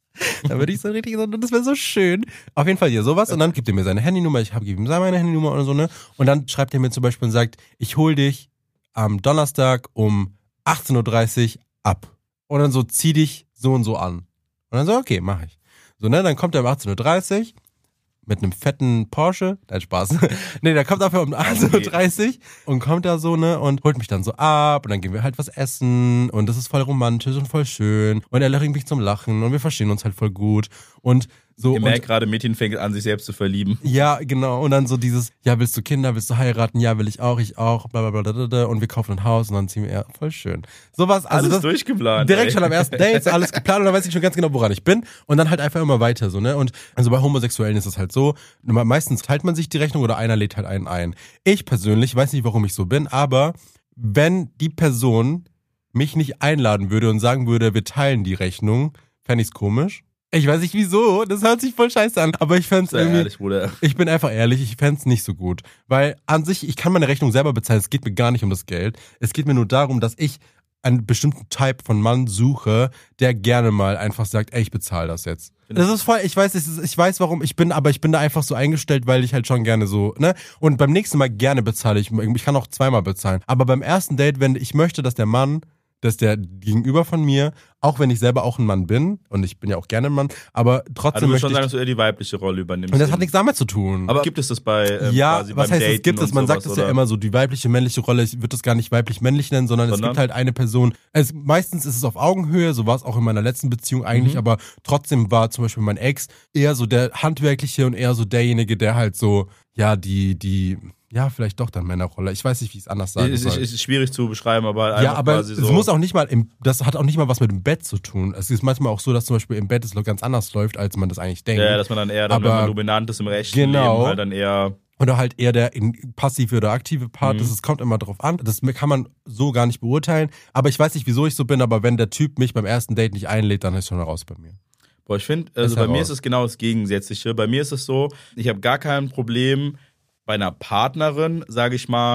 Da würde ich so richtig so, das wäre so schön. Auf jeden Fall hier sowas und dann gibt er mir seine Handynummer, ich habe ihm meine Handynummer oder so, ne? Und dann schreibt er mir zum Beispiel und sagt, ich hol dich am Donnerstag um achtzehn Uhr dreißig ab. Und dann so, zieh dich so und so an. Und dann so, okay, mach ich. So, ne? Dann kommt er um achtzehn Uhr dreißig mit einem fetten Porsche. Nein, Spaß. Nee, der kommt dafür um achtzehn Uhr dreißig und kommt da so, ne, und holt mich dann so ab und dann gehen wir halt was essen und das ist voll romantisch und voll schön und er bringt mich zum Lachen und wir verstehen uns halt voll gut und so. Ihr merkt gerade, Mädchen fängt an, sich selbst zu verlieben. Ja, genau. Und dann so dieses, ja, willst du Kinder, willst du heiraten? Ja, will ich auch, ich auch, bla, bla, bla, bla, bla. Und wir kaufen ein Haus und dann ziehen wir, ja, voll schön. Sowas, also alles das, durchgeplant. Direkt ey. schon am ersten Date, alles geplant und dann weiß ich schon ganz genau, woran ich bin. Und dann halt einfach immer weiter, so, ne? Und also bei Homosexuellen ist es halt so, meistens teilt man sich die Rechnung oder einer lädt halt einen ein. Ich persönlich weiß nicht, warum ich so bin, aber wenn die Person mich nicht einladen würde und sagen würde, wir teilen die Rechnung, fände ich's komisch. Ich weiß nicht wieso, das hört sich voll scheiße an, aber ich fänd's Sei irgendwie, ehrlich, Bruder. ich bin einfach ehrlich, ich fänd's nicht so gut, weil an sich, ich kann meine Rechnung selber bezahlen, es geht mir gar nicht um das Geld, es geht mir nur darum, dass ich einen bestimmten Type von Mann suche, der gerne mal einfach sagt, ey, ich bezahle das jetzt. Das ist voll, ich weiß, ich weiß, warum ich bin, aber ich bin da einfach so eingestellt, weil ich halt schon gerne so, ne? Und beim nächsten Mal gerne bezahle ich, ich kann auch zweimal bezahlen, aber beim ersten Date, wenn ich möchte, dass der Mann, dass der Gegenüber von mir, auch wenn ich selber auch ein Mann bin, und ich bin ja auch gerne ein Mann, aber trotzdem also du möchte schon ich... sagen, dass du eher die weibliche Rolle übernimmst. Und das hat nichts damit zu tun. Aber gibt es das bei ähm, ja, quasi was beim heißt, Daten es gibt es, man sagt es ja immer so, die weibliche, männliche Rolle, ich würde das gar nicht weiblich-männlich nennen, sondern, sondern es gibt halt eine Person, es, meistens ist es auf Augenhöhe, so war es auch in meiner letzten Beziehung eigentlich, mhm. aber trotzdem war zum Beispiel mein Ex eher so der Handwerkliche und eher so derjenige, der halt so, ja, die, die, ja, vielleicht doch dann Männerrolle. Ich weiß nicht, wie ich es anders sagen ist, soll. Ist, ist schwierig zu beschreiben, aber einfach ja, aber quasi so. Es muss auch nicht mal, im, das hat auch nicht mal was mit dem Bett zu tun. Es ist manchmal auch so, dass zum Beispiel im Bett es ganz anders läuft, als man das eigentlich denkt. Ja, dass man dann eher, dann, aber, wenn man dominant ist im rechten genau, Leben, halt dann eher... Oder halt eher der passive oder aktive Part, mhm. das, das kommt immer drauf an. Das kann man so gar nicht beurteilen. Aber ich weiß nicht, wieso ich so bin, aber wenn der Typ mich beim ersten Date nicht einlädt, dann ist schon raus bei mir. Boah, ich finde, also bei mir ist es genau das Gegensätzliche. Bei mir ist es so, ich habe gar kein Problem bei einer Partnerin, sage ich mal,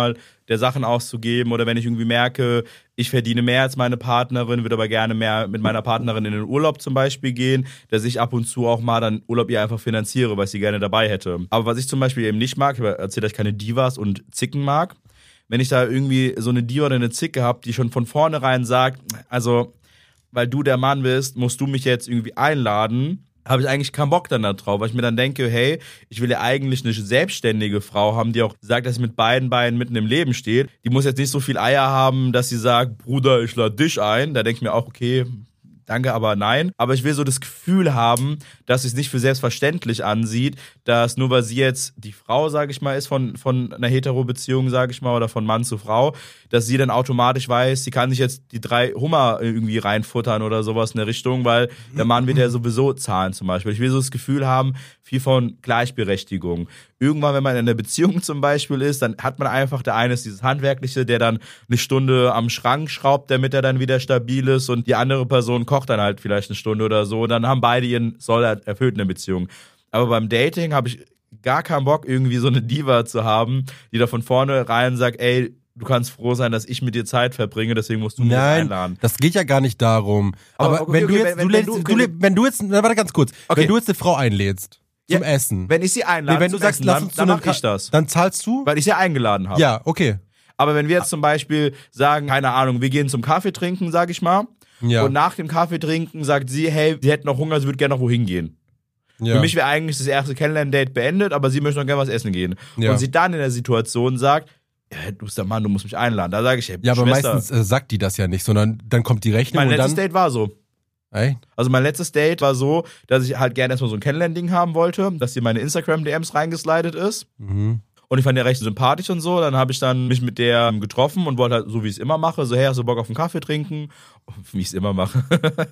der Sachen auszugeben. Oder wenn ich irgendwie merke, ich verdiene mehr als meine Partnerin, würde aber gerne mehr mit meiner Partnerin in den Urlaub zum Beispiel gehen, dass ich ab und zu auch mal dann Urlaub ihr einfach finanziere, weil ich sie gerne dabei hätte. Aber was ich zum Beispiel eben nicht mag, ich erzähle euch keine Divas und Zicken mag, wenn ich da irgendwie so eine Diva oder eine Zicke habe, die schon von vornherein sagt, also, weil du der Mann bist, musst du mich jetzt irgendwie einladen, habe ich eigentlich keinen Bock dann da drauf, weil ich mir dann denke, hey, ich will ja eigentlich eine selbstständige Frau haben, die auch sagt, dass sie mit beiden Beinen mitten im Leben steht. Die muss jetzt nicht so viel Eier haben, dass sie sagt, Bruder, ich lade dich ein. Da denke ich mir auch, okay, danke, aber nein. Aber ich will so das Gefühl haben, dass sie es nicht für selbstverständlich ansieht, dass nur weil sie jetzt die Frau, sage ich mal, ist von, von einer Hetero-Beziehung, sage ich mal, oder von Mann zu Frau, dass sie dann automatisch weiß, sie kann sich jetzt die drei Hummer irgendwie reinfuttern oder sowas in der Richtung, weil der Mann wird ja sowieso zahlen zum Beispiel. Ich will so das Gefühl haben, viel von Gleichberechtigung. Irgendwann, wenn man in einer Beziehung zum Beispiel ist, dann hat man einfach, der eine ist dieses Handwerkliche, der dann eine Stunde am Schrank schraubt, damit er dann wieder stabil ist und die andere Person kocht dann halt vielleicht eine Stunde oder so. Dann haben beide ihren Soll erfüllt in der Beziehung. Aber beim Dating habe ich gar keinen Bock, irgendwie so eine Diva zu haben, die da von vornherein sagt, ey, du kannst froh sein, dass ich mit dir Zeit verbringe, deswegen musst du mich Nein, einladen. das geht ja gar nicht darum. Aber, Aber okay, wenn okay, du jetzt, wenn- du wenn lädst, du- du, lä- wenn du jetzt, na, warte ganz kurz, Okay. wenn du jetzt eine Frau einlädst zum Ja, Essen, Wenn ich sie einlade, nee, wenn du zum sagst, Essen, lass dann, uns zu dann einem mache ich Ka- das. dann zahlst du? Weil ich sie eingeladen habe. Ja, okay. Aber wenn wir jetzt zum Beispiel sagen, keine Ahnung, wir gehen zum Kaffee trinken, sag ich mal, Ja. und nach dem Kaffee trinken sagt sie, hey, sie hätte noch Hunger, sie würde gerne noch wohin gehen. ja. Für mich wäre eigentlich das erste Kennenlernen-Date beendet, aber sie möchte noch gerne was essen gehen. Ja. Und sie dann in der Situation sagt, ja, du bist der Mann, du musst mich einladen. Da sage ich, hey, ja, aber Schwester, meistens äh, sagt die das ja nicht, sondern dann kommt die Rechnung mein und letztes dann. Date war so. Ey? Also mein letztes Date war so, dass ich halt gerne erstmal so ein Kennenlernen-Ding haben wollte, dass sie in meine Instagram-D Ms reingeslidet ist. Mhm. Und ich fand die recht sympathisch und so. Dann habe ich dann mich mit der getroffen und wollte halt so, wie ich es immer mache, so, hey, hast du Bock auf einen Kaffee trinken? Wie ich es immer mache.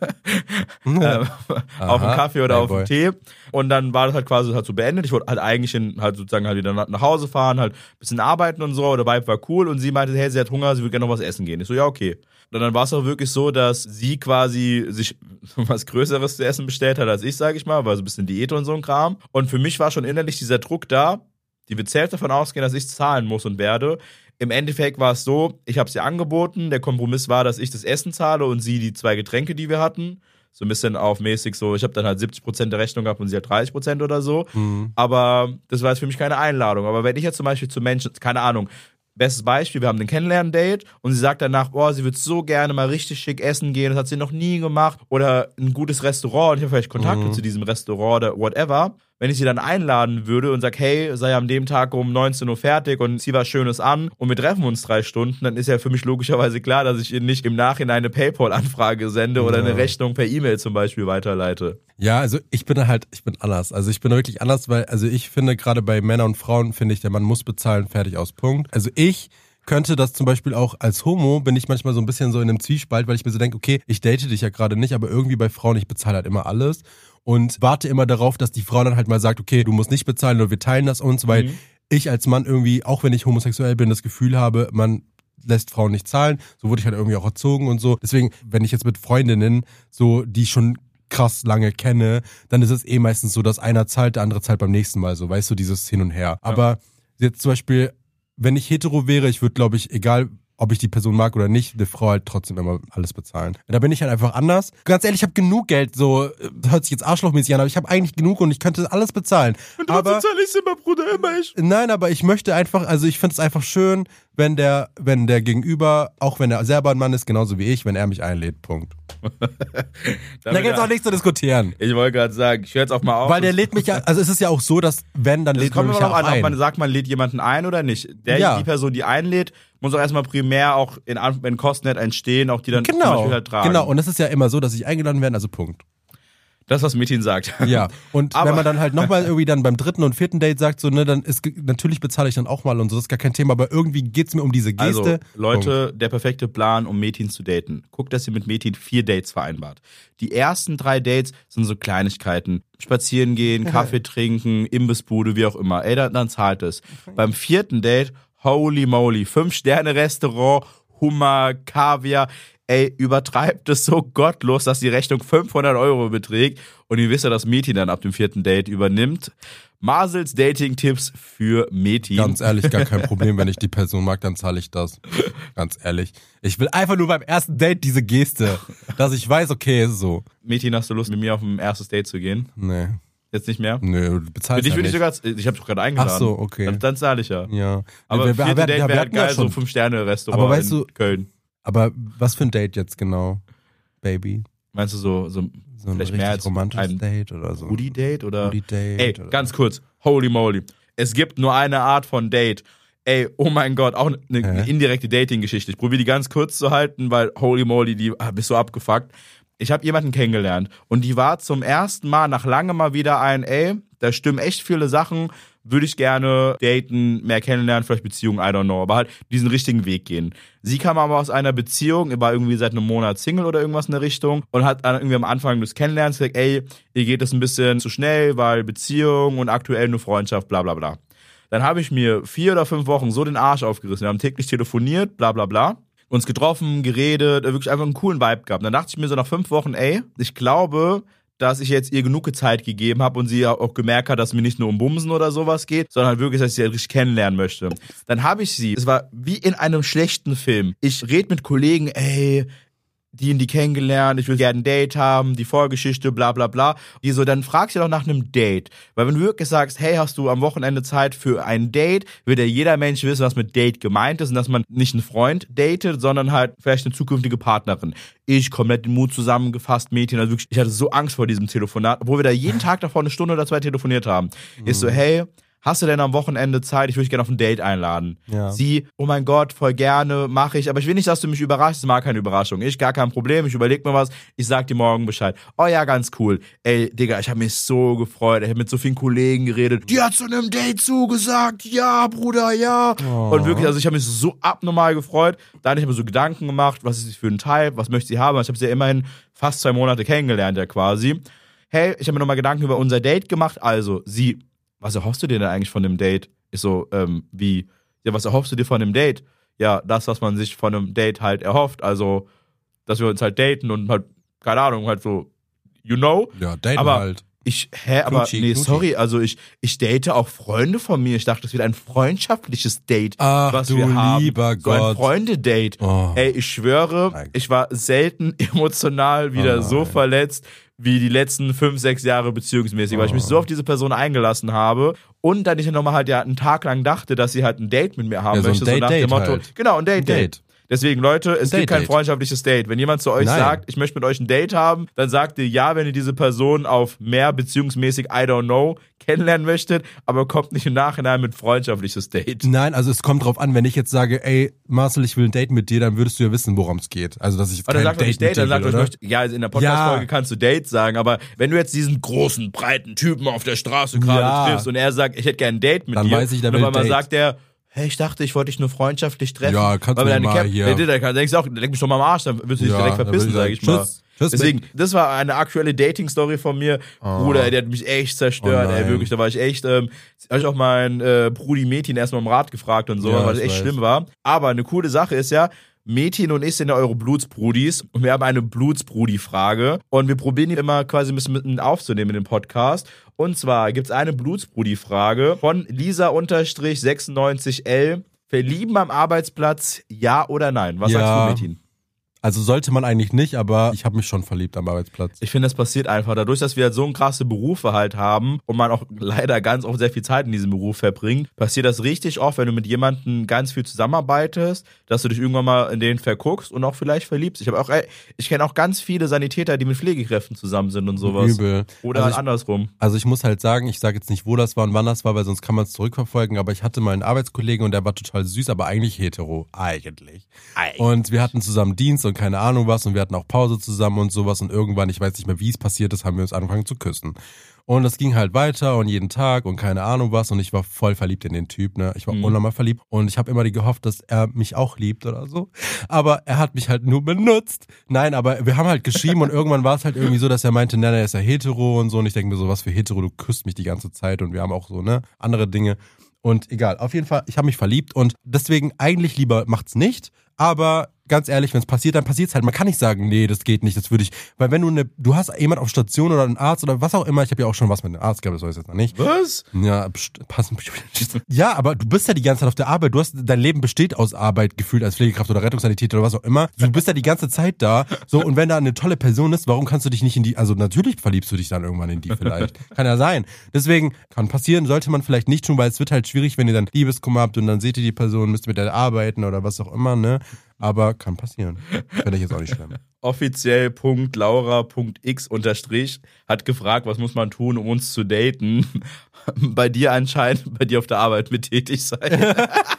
ähm, auf einen Kaffee oder Playboy. auf einen Tee. Und dann war das halt quasi halt so beendet. Ich wollte halt eigentlich in, halt sozusagen halt wieder nach nach Hause fahren, halt ein bisschen arbeiten und so. Der Vibe war cool. Und sie meinte, hey, sie hat Hunger, sie würde gerne noch was essen gehen. Ich so, ja, okay. Und dann war es auch wirklich so, dass sie quasi sich was Größeres zu essen bestellt hat als ich, sage ich mal, war so ein bisschen Diät und so ein Kram. Und für mich war schon innerlich dieser Druck da, die wird selbst davon ausgehen, dass ich zahlen muss und werde. Im Endeffekt war es so, ich habe es ihr angeboten, der Kompromiss war, dass ich das Essen zahle und sie die zwei Getränke, die wir hatten. So ein bisschen auf mäßig so, ich habe dann halt siebzig Prozent der Rechnung gehabt und sie hat dreißig Prozent oder so. Mhm. Aber das war jetzt für mich keine Einladung. Aber wenn ich jetzt zum Beispiel zu Menschen, keine Ahnung, bestes Beispiel, wir haben ein Kennenlernen-Date und sie sagt danach, boah, sie würde so gerne mal richtig schick essen gehen, das hat sie noch nie gemacht. Oder ein gutes Restaurant und ich habe vielleicht Kontakte Mhm. zu diesem Restaurant oder whatever. Wenn ich sie dann einladen würde und sag, hey, sei an dem Tag um neunzehn Uhr fertig und zieh was Schönes an und wir treffen uns drei Stunden, dann ist ja für mich logischerweise klar, dass ich ihnen nicht im Nachhinein eine PayPal-Anfrage sende oder Ja. eine Rechnung per E-Mail zum Beispiel weiterleite. Ja, also ich bin halt, ich bin anders. Also ich bin wirklich anders, weil, also ich finde gerade bei Männern und Frauen, finde ich, der Mann muss bezahlen, fertig, aus, Punkt. Also ich könnte das zum Beispiel auch als Homo, bin ich manchmal so ein bisschen so in einem Zwiespalt, weil ich mir so denke, okay, ich date dich ja gerade nicht, aber irgendwie bei Frauen, ich bezahle halt immer alles und warte immer darauf, dass die Frau dann halt mal sagt, okay, du musst nicht bezahlen oder wir teilen das uns, weil Mhm. ich als Mann irgendwie, auch wenn ich homosexuell bin, das Gefühl habe, man lässt Frauen nicht zahlen. So wurde ich halt irgendwie auch erzogen und so. Deswegen, wenn ich jetzt mit Freundinnen, so, die ich schon krass lange kenne, dann ist es eh meistens so, dass einer zahlt, der andere zahlt beim nächsten Mal so, weißt du, dieses Hin und Her. Aber jetzt zum Beispiel, wenn ich hetero wäre, ich würde, glaube ich, egal, ob ich die Person mag oder nicht, eine Frau halt trotzdem immer alles bezahlen. Da bin ich halt einfach anders. Ganz ehrlich, ich habe genug Geld, so, hört sich jetzt arschlochmäßig an, aber ich habe eigentlich genug und ich könnte alles bezahlen. Aber zahle ich immer, Bruder, immer ich. nein, aber ich möchte einfach, also ich finde es einfach schön, wenn der, wenn der Gegenüber, auch wenn er selber ein Mann ist, genauso wie ich, wenn er mich einlädt, Punkt. Da gibt's auch nichts zu diskutieren. Ich wollte gerade sagen, ich höre jetzt auch mal auf. Weil der lädt mich ja, also es ist ja auch so, dass wenn, dann Das lädt man kommt mich immer ja noch auch an, ob ein. man sagt, man lädt jemanden ein oder nicht. Der, Ja. Die Person, die einlädt, muss auch erstmal primär auch in, An- in Kosten entstehen, auch die dann zum Genau, Beispiel halt tragen. genau. Und es ist ja immer so, dass ich eingeladen werde, also Punkt. Das, was Metin sagt. Ja, und Aber- wenn man dann halt nochmal irgendwie dann beim dritten und vierten Date sagt, so, ne, dann ist, ge- natürlich bezahle ich dann auch mal und so, das ist gar kein Thema, aber irgendwie geht's mir um diese Geste. Also, Leute, der perfekte Plan, um Metin zu daten. Guckt, dass ihr mit Metin vier Dates vereinbart. Die ersten drei Dates sind so Kleinigkeiten. Spazieren gehen, Kaffee trinken, Imbissbude, wie auch immer. Ey, dann, dann zahlt es. Beim vierten Date, holy moly, Fünf-Sterne-Restaurant, Hummer, Kaviar. Ey, übertreibt es so gottlos, dass die Rechnung fünfhundert Euro beträgt und ihr wisst ja, dass Metin dann ab dem vierten Date übernimmt. Marsels Dating-Tipps für Metin. Ganz ehrlich, gar kein Problem. Wenn ich die Person mag, dann zahle ich das. Ganz ehrlich. Ich will einfach nur beim ersten Date diese Geste, dass ich weiß, okay, ist so. Metin, hast du Lust, mit mir auf ein erstes Date zu gehen? Nee. Jetzt nicht mehr? Nee, du bezahlst Für dich ja würde ich nicht. sogar, ich habe dich gerade eingeladen. Ach so, okay. Dann, dann zahle ich ja. Ja. Aber wir, wir, vierte wir, Date wir, wir wäre halt hatten ja geil, so schon. Fünf-Sterne-Restaurant Aber weißt in du- Köln. Aber was für ein Date jetzt genau, Baby? Meinst du so, so, So ein vielleicht mehr richtig als romantisches ein Date oder so? Rudi-Date oder? Rudi-Date Ey, oder- ganz kurz, holy moly. Es gibt nur eine Art von Date. Ey, oh mein Gott, auch eine Hä? indirekte Dating-Geschichte. Ich probiere die ganz kurz zu halten, weil holy moly, die ah, bist so abgefuckt. Ich habe jemanden kennengelernt und die war zum ersten Mal nach langem mal wieder ein, ey, da stimmen echt viele Sachen, würde ich gerne daten, mehr kennenlernen, vielleicht Beziehungen, I don't know, aber halt diesen richtigen Weg gehen. Sie kam aber aus einer Beziehung, war irgendwie seit einem Monat Single oder irgendwas in der Richtung und hat dann irgendwie am Anfang des Kennenlernens gesagt, ey, ihr geht das ein bisschen zu schnell, weil Beziehung und aktuell nur Freundschaft, bla bla bla. Dann habe ich mir vier oder fünf Wochen so den Arsch aufgerissen. Wir haben täglich telefoniert, bla bla bla. Uns getroffen, geredet, wirklich einfach einen coolen Vibe gehabt. Dann dachte ich mir so nach fünf Wochen, ey, ich glaube, dass ich jetzt ihr genug Zeit gegeben habe und sie auch gemerkt hat, dass es mir nicht nur um Bumsen oder sowas geht, sondern halt wirklich, dass ich sie halt richtig kennenlernen möchte. Dann habe ich sie, es war wie in einem schlechten Film. Ich rede mit Kollegen, ey, die und die kennengelernt, ich will gerne ein Date haben, die Vorgeschichte, bla bla bla. Die so, dann fragst du doch nach einem Date. Weil wenn du wirklich sagst, hey, hast du am Wochenende Zeit für ein Date, wird ja jeder Mensch wissen, was mit Date gemeint ist und dass man nicht einen Freund datet, sondern halt vielleicht eine zukünftige Partnerin. Ich komplett den Mut zusammengefasst, Mädchen, also wirklich, ich hatte so Angst vor diesem Telefonat, obwohl wir da jeden Tag davor eine Stunde oder zwei telefoniert haben. Mhm. Ist so, hey, hast du denn am Wochenende Zeit? Ich würde dich gerne auf ein Date einladen. Ja. Sie, oh mein Gott, voll gerne, mache ich. Aber ich will nicht, dass du mich überraschst. Ich mag keine Überraschung. Ich, gar kein Problem. Ich überleg mir was. Ich sag dir morgen Bescheid. Oh ja, ganz cool. Ey, Digga, ich habe mich so gefreut. Ich habe mit so vielen Kollegen geredet. Die hat zu einem Date zugesagt. Ja, Bruder, ja. Oh. Und wirklich, also ich habe mich so abnormal gefreut. Dann habe ich mir so Gedanken gemacht, was ist sie für ein Type, was möchte sie haben. Ich habe sie ja immerhin fast zwei Monate kennengelernt, ja quasi. Hey, ich habe mir nochmal Gedanken über unser Date gemacht. Also, sie... Was erhoffst du dir denn eigentlich von dem Date? Ist so, ähm, wie, ja, was erhoffst du dir von dem Date? Ja, das, was man sich von einem Date halt erhofft. Also, dass wir uns halt daten und halt, keine Ahnung, halt so, you know? Ja, daten aber halt. Ich, hä, aber, Knutschi, nee, Knutschi. sorry, also ich, ich date auch Freunde von mir. Ich dachte, das wird ein freundschaftliches Date, Ach, was du wir haben. lieber So ein Gott. Freunde-Date. Oh. Ey, ich schwöre, Nein. ich war selten emotional wieder Oh so nein. verletzt wie die letzten fünf, sechs Jahre beziehungsmäßig, weil ich mich Oh. so auf diese Person eingelassen habe und dann ich nochmal halt ja einen Tag lang dachte, dass sie halt ein Date mit mir haben Ja, so ein möchte, so nach Date-Date dem Motto, halt. genau, ein Date, Date. Date. Deswegen, Leute, es Ein gibt kein Date-Date. freundschaftliches Date. Wenn jemand zu euch Nein. sagt, ich möchte mit euch ein Date haben, dann sagt ihr ja, wenn ihr diese Person auf mehr beziehungsmäßig, I don't know, kennenlernen möchtet, aber kommt nicht im Nachhinein mit freundschaftliches Date. Nein, also es kommt drauf an, wenn ich jetzt sage, ey, Marcel, ich will ein Date mit dir, dann würdest du ja wissen, worum es geht. Also, dass ich jetzt Und dann kein sagt man Date nicht Date, mit dir dann sagt will, man, oder? ich möchte, ja, also in der Podcast-Folge Ja. kannst du Date sagen, aber wenn du jetzt diesen großen, breiten Typen auf der Straße gerade Ja. triffst und er sagt, ich hätte gerne ein Date mit Dann dir, weiß ich, der und will auf einmal Date. sagt er, hey, ich dachte, ich wollte dich nur freundschaftlich treffen. Ja, kannst weil du wir mir deine mal Cap- hier- Nee, dann denkst du auch, leck mich doch mal am Arsch, dann wirst du dich Ja, direkt dann verpissen, würde sag ich ich sagen, mal. tschüss. Tschüss, Deswegen, das war eine aktuelle Dating-Story von mir. Oh. Bruder, der hat mich echt zerstört, Oh ey, nein. wirklich. Da war ich echt, ähm, hab ich auch meinen äh, Brudi Metin erstmal um Rat gefragt und so, Ja, weil es ich echt weiß. schlimm war. Aber eine coole Sache ist ja, Metin und ich sind ja eure Blutsbrudis und wir haben eine Blutsbrudi-Frage und wir probieren die immer quasi ein bisschen mitten aufzunehmen in dem Podcast. Und zwar gibt's eine Blutsbrudi-Frage von Lisa sechsundneunzig L. Verlieben am Arbeitsplatz, ja oder nein? Was Ja. sagst du, Metin? Also sollte man eigentlich nicht, aber ich habe mich schon verliebt am Arbeitsplatz. Ich finde, das passiert einfach dadurch, dass wir halt so krasse Berufe halt haben und man auch leider ganz oft sehr viel Zeit in diesem Beruf verbringt, passiert das richtig oft, wenn du mit jemandem ganz viel zusammenarbeitest, dass du dich irgendwann mal in den verguckst und auch vielleicht verliebst. Ich habe auch, ey, ich kenne auch ganz viele Sanitäter, die mit Pflegekräften zusammen sind und sowas. Übel. Oder Also halt ich- andersrum. Also ich muss halt sagen, ich sage jetzt nicht, wo das war und wann das war, weil sonst kann man es zurückverfolgen, aber ich hatte mal einen Arbeitskollegen und der war total süß, aber eigentlich hetero. Eigentlich. Und wir hatten zusammen Dienst und keine Ahnung was und wir hatten auch Pause zusammen und sowas und irgendwann, ich weiß nicht mehr, wie es passiert ist, haben wir uns angefangen zu küssen. Und es ging halt weiter und jeden Tag und keine Ahnung was und ich war voll verliebt in den Typ, ne? Ich war Mhm. unnormal verliebt und ich habe immer die gehofft, dass er mich auch liebt oder so. Aber er hat mich halt nur benutzt. Nein, aber wir haben halt geschrieben und irgendwann war es halt irgendwie so, dass er meinte, nein, er ist ja hetero und so und ich denke mir so, was für hetero, du küsst mich die ganze Zeit und wir haben auch so, ne, andere Dinge. Und egal, auf jeden Fall, ich habe mich verliebt und deswegen eigentlich lieber macht's nicht, Aber ganz ehrlich, wenn es passiert, dann passiert es halt. Man kann nicht sagen, nee, das geht nicht, das würde ich. Weil wenn du eine, du hast jemand auf Station oder einen Arzt oder was auch immer, ich habe ja auch schon was mit einem Arzt gehabt, das weiß ich jetzt noch nicht. Was? Ja, pst, passen. Ja, aber du bist ja die ganze Zeit auf der Arbeit. Du hast, dein Leben besteht aus Arbeit gefühlt als Pflegekraft oder Rettungssanitäter oder was auch immer. Du bist ja die ganze Zeit da. So, und wenn da eine tolle Person ist, warum kannst du dich nicht in die, also natürlich verliebst du dich dann irgendwann in die vielleicht. Kann ja sein. Deswegen kann passieren, sollte man vielleicht nicht tun, weil es wird halt schwierig, wenn ihr dann Liebeskummer habt und dann seht ihr die Person, müsst mit der arbeiten oder was auch immer, ne? Aber kann passieren. Finde ich jetzt auch nicht schlimm. Offiziell Laura.x unterstrich hat gefragt, was muss man tun, um uns zu daten? Bei dir anscheinend, bei dir auf der Arbeit mit tätig sein.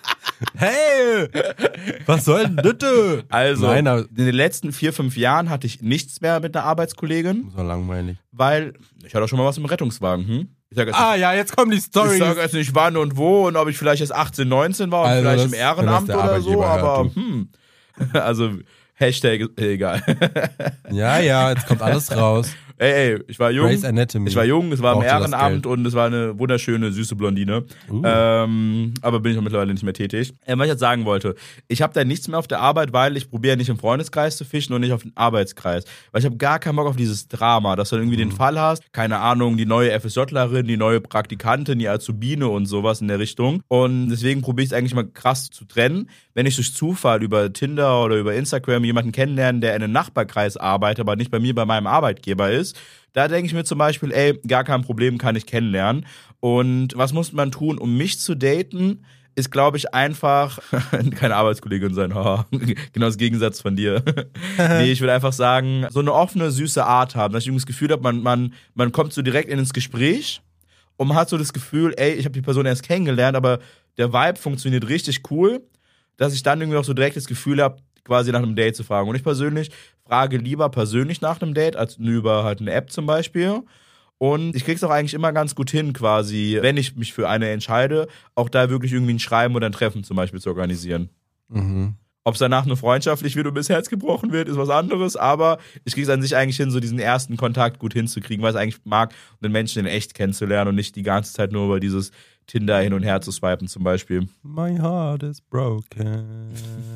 Hey! Was soll denn bitte? Also, Nein, aber in den letzten vier, fünf Jahren hatte ich nichts mehr mit einer Arbeitskollegin. so langweilig. Weil, ich hatte auch schon mal was im Rettungswagen, hm? Ich sag jetzt Ah nicht, ja, jetzt kommen die Storys. ich sage jetzt nicht wann und wo und ob ich vielleicht erst achtzehn, neunzehn war und Also vielleicht das- im Ehrenamt wenn das der oder so, Arbeitgeber aber hört, du. hm. Also, Hashtag, egal. Ja, ja, jetzt kommt alles raus. Ey, ey, ich war jung. Grey's Anatomy. Ich war jung, es war im Brauchte das Ehrenamt Geld. und es war eine wunderschöne, süße Blondine. Uh. Ähm, aber bin ich auch mittlerweile nicht mehr tätig. Äh, was ich jetzt sagen wollte, ich habe da nichts mehr auf der Arbeit, weil ich probiere nicht im Freundeskreis zu fischen und nicht auf den Arbeitskreis. Weil ich habe gar keinen Bock auf dieses Drama, dass du dann irgendwie den Fall hast, keine Ahnung, die neue FSJlerin, die neue Praktikantin, die Azubine und sowas in der Richtung. Und deswegen probiere ich es eigentlich mal krass zu trennen. Wenn ich durch Zufall über Tinder oder über Instagram jemanden kennenlerne, der in einem Nachbarkreis arbeitet, aber nicht bei mir, bei meinem Arbeitgeber ist, da denke ich mir zum Beispiel, ey, gar kein Problem, kann ich kennenlernen. Und was muss man tun, um mich zu daten? Ist, glaube ich, einfach keine Arbeitskollegin sein. Haha. Genau das Gegensatz von dir. Nee, ich würde einfach sagen, so eine offene, süße Art haben, dass ich irgendwie das Gefühl habe, man, man, man kommt so direkt ins Gespräch und man hat so das Gefühl, ey, ich habe die Person erst kennengelernt, aber der Vibe funktioniert richtig cool, dass ich dann irgendwie auch so direkt das Gefühl habe, quasi nach einem Date zu fragen. Und ich persönlich frage lieber persönlich nach einem Date, als nur über halt eine App zum Beispiel. Und ich krieg's auch eigentlich immer ganz gut hin, quasi, wenn ich mich für eine entscheide, auch da wirklich irgendwie ein Schreiben oder ein Treffen zum Beispiel zu organisieren. Mhm. Ob es danach nur freundschaftlich wird und bis Herz gebrochen wird, ist was anderes, aber ich krieg's an sich eigentlich hin, so diesen ersten Kontakt gut hinzukriegen, weil ich es eigentlich mag, den Menschen in echt kennenzulernen und nicht die ganze Zeit nur über dieses Tinder hin und her zu swipen zum Beispiel. My heart is broken.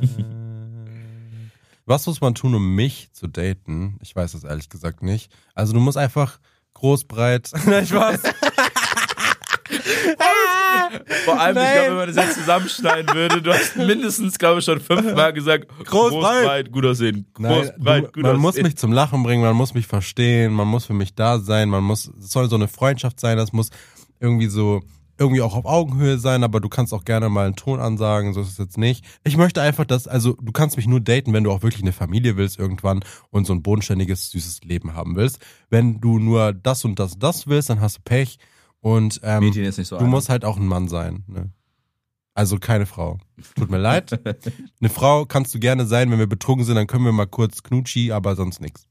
Was muss man tun, um mich zu daten? Ich weiß das ehrlich gesagt nicht. Also du musst einfach groß, breit... Nein, Spaß. Vor allem, Nein. ich glaube, wenn man das jetzt zusammenschneiden würde, du hast mindestens, glaube ich, schon fünfmal gesagt, Groß, breit. gut aussehen. Groß, Nein, breit, du, gut man aussehen. muss mich zum Lachen bringen, man muss mich verstehen, man muss für mich da sein, man muss, es soll so eine Freundschaft sein, das muss irgendwie so, irgendwie auch auf Augenhöhe sein, aber du kannst auch gerne mal einen Ton ansagen, so ist es jetzt nicht. Ich möchte einfach, dass, also du kannst mich nur daten, wenn du auch wirklich eine Familie willst irgendwann und so ein bodenständiges, süßes Leben haben willst. Wenn du nur das und das, das willst, dann hast du Pech und ähm, Mädchen ist nicht so du einer. musst halt auch ein Mann sein, ne? Also keine Frau. Tut mir leid. Eine Frau kannst du gerne sein, wenn wir betrunken sind, dann können wir mal kurz Knutschi, aber sonst nix.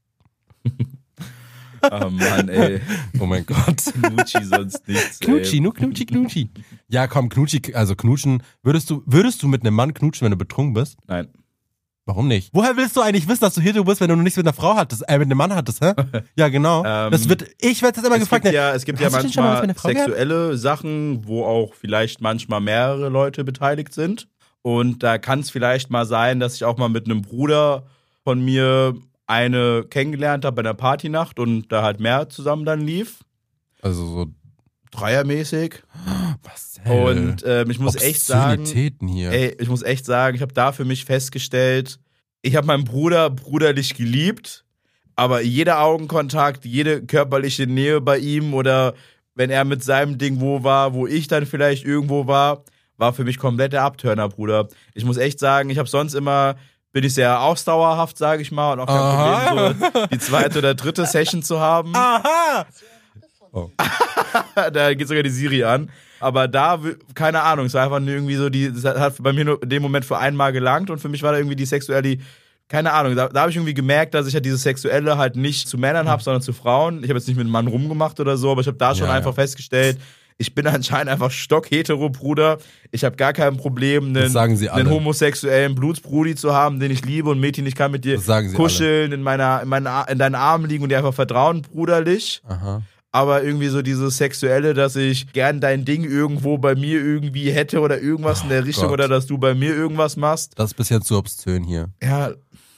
Oh Mann, ey. Oh mein Gott. Knutschi sonst nichts, Knutschi, ey. nur Knutschi, Knutschi. Ja, komm, Knutschi, also knutschen. Würdest du, würdest du mit einem Mann knutschen, wenn du betrunken bist? Nein. Warum nicht? Woher willst du eigentlich wissen, dass du hetero bist, wenn du noch nichts mit einer Frau hattest, äh, mit einem Mann hattest, hä? Ja, genau. Ähm, das wird, ich werde jetzt immer Es gefragt, gibt ne, ja, es gibt ja hast du denn schon mal was mit manchmal einer Frau gehabt? sexuelle Sachen, wo auch vielleicht manchmal mehrere Leute beteiligt sind. Und da kann es vielleicht mal sein, dass ich auch mal mit einem Bruder von mir eine kennengelernt habe bei einer Partynacht und da halt mehr zusammen dann lief. Also so, Dreiermäßig. was Und ähm, ich muss echt sagen, Obszönitäten hier. ey, ich muss echt sagen, ich habe da für mich festgestellt, ich habe meinen Bruder bruderlich geliebt, aber jeder Augenkontakt, jede körperliche Nähe bei ihm oder wenn er mit seinem Ding wo war, wo ich dann vielleicht irgendwo war, war für mich komplett der Abturner, Bruder. Ich muss echt sagen, ich habe sonst immer, bin ich sehr ausdauerhaft, sage ich mal, und auch kein Aha. Problem, so die zweite oder dritte Session zu haben. Aha! Da geht sogar die Siri an. Aber da, keine Ahnung, es war einfach nur irgendwie so, die, das hat bei mir nur in dem Moment für einmal gelangt und für mich war da irgendwie die sexuelle, keine Ahnung, da, da habe ich irgendwie gemerkt, dass ich halt dieses Sexuelle halt nicht zu Männern habe, sondern zu Frauen. Ich habe jetzt nicht mit einem Mann rumgemacht oder so, aber ich habe da schon Ja, einfach ja. festgestellt, ich bin anscheinend einfach stockhetero, Bruder. Ich habe gar kein Problem, einen, Das sagen sie alle. einen homosexuellen Blutsbrudi zu haben, den ich liebe und Mädchen, ich kann mit dir Das sagen sie kuscheln, in, meiner, in, meinen, Ar- in deinen Armen liegen und dir einfach vertrauen, bruderlich. Aha. aber irgendwie so dieses Sexuelle, dass ich gern dein Ding irgendwo bei mir irgendwie hätte oder irgendwas oh, in der Richtung Gott. Oder dass du bei mir irgendwas machst. Das ist bis jetzt zu obszön hier. Ja.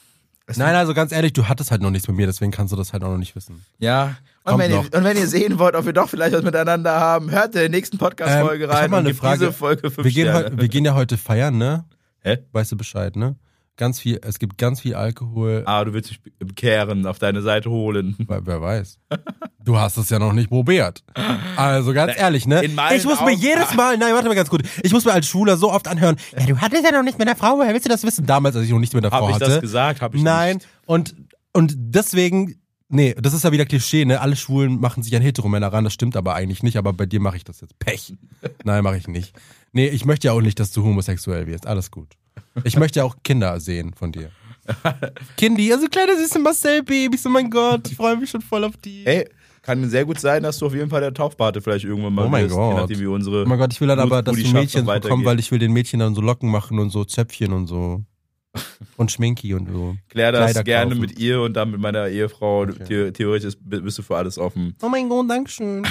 Nein, also ganz ehrlich, du hattest halt noch nichts mit mir, deswegen kannst du das halt auch noch nicht wissen. Ja. Und wenn, ihr, und wenn ihr sehen wollt, ob wir doch vielleicht was miteinander haben, hört in der nächsten Podcast-Folge ähm, rein ich hab mal und eine gebt Frage. diese Folge fünf wir gehen, Sterne. heu- wir gehen ja heute feiern, ne? Hä? Weißt du Bescheid, ne? Ganz viel, es gibt ganz viel Alkohol. Ah, du willst dich bekehren, auf deine Seite holen. Wer, wer weiß. Du hast es ja noch nicht probiert. Also ganz ehrlich, ne? In meinen Ich muss mir Augen- jedes Mal, nein, warte mal ganz gut. Ich muss mir als Schwuler so oft anhören, ja, du hattest ja noch nicht mit der Frau, woher willst du das wissen? Damals, als ich noch nicht mit der Hab Frau ich hatte. das gesagt? Hab ich Nein, nicht. und, und deswegen, nee, das ist ja wieder Klischee, ne? Alle Schwulen machen sich an Heteromänner ran, das stimmt aber eigentlich nicht, aber bei dir mache ich das jetzt. Pech. Nein, mache ich nicht. Nee, ich möchte ja auch nicht, dass du homosexuell wirst. Alles gut. Ich möchte ja auch Kinder sehen von dir. Kindi, also kleine süße Marcel-Babys, oh mein Gott, ich freue mich schon voll auf die. Ey, kann sehr gut sein, dass du auf jeden Fall der Taufpate vielleicht irgendwann mal Oh mein wirst, Gott. je nachdem wie unsere Oh mein Gott, ich will dann aber, dass die Blutsbrüderschaft Mädchen noch so kommen, weitergeht. weil ich will den Mädchen dann so Locken machen und so Zöpfchen und so. Und Schminki und so. Klär das Kleider gerne kaufen. mit ihr und dann mit meiner Ehefrau. Okay. The- Theoretisch bist du für alles offen. Oh mein Gott, Dankeschön.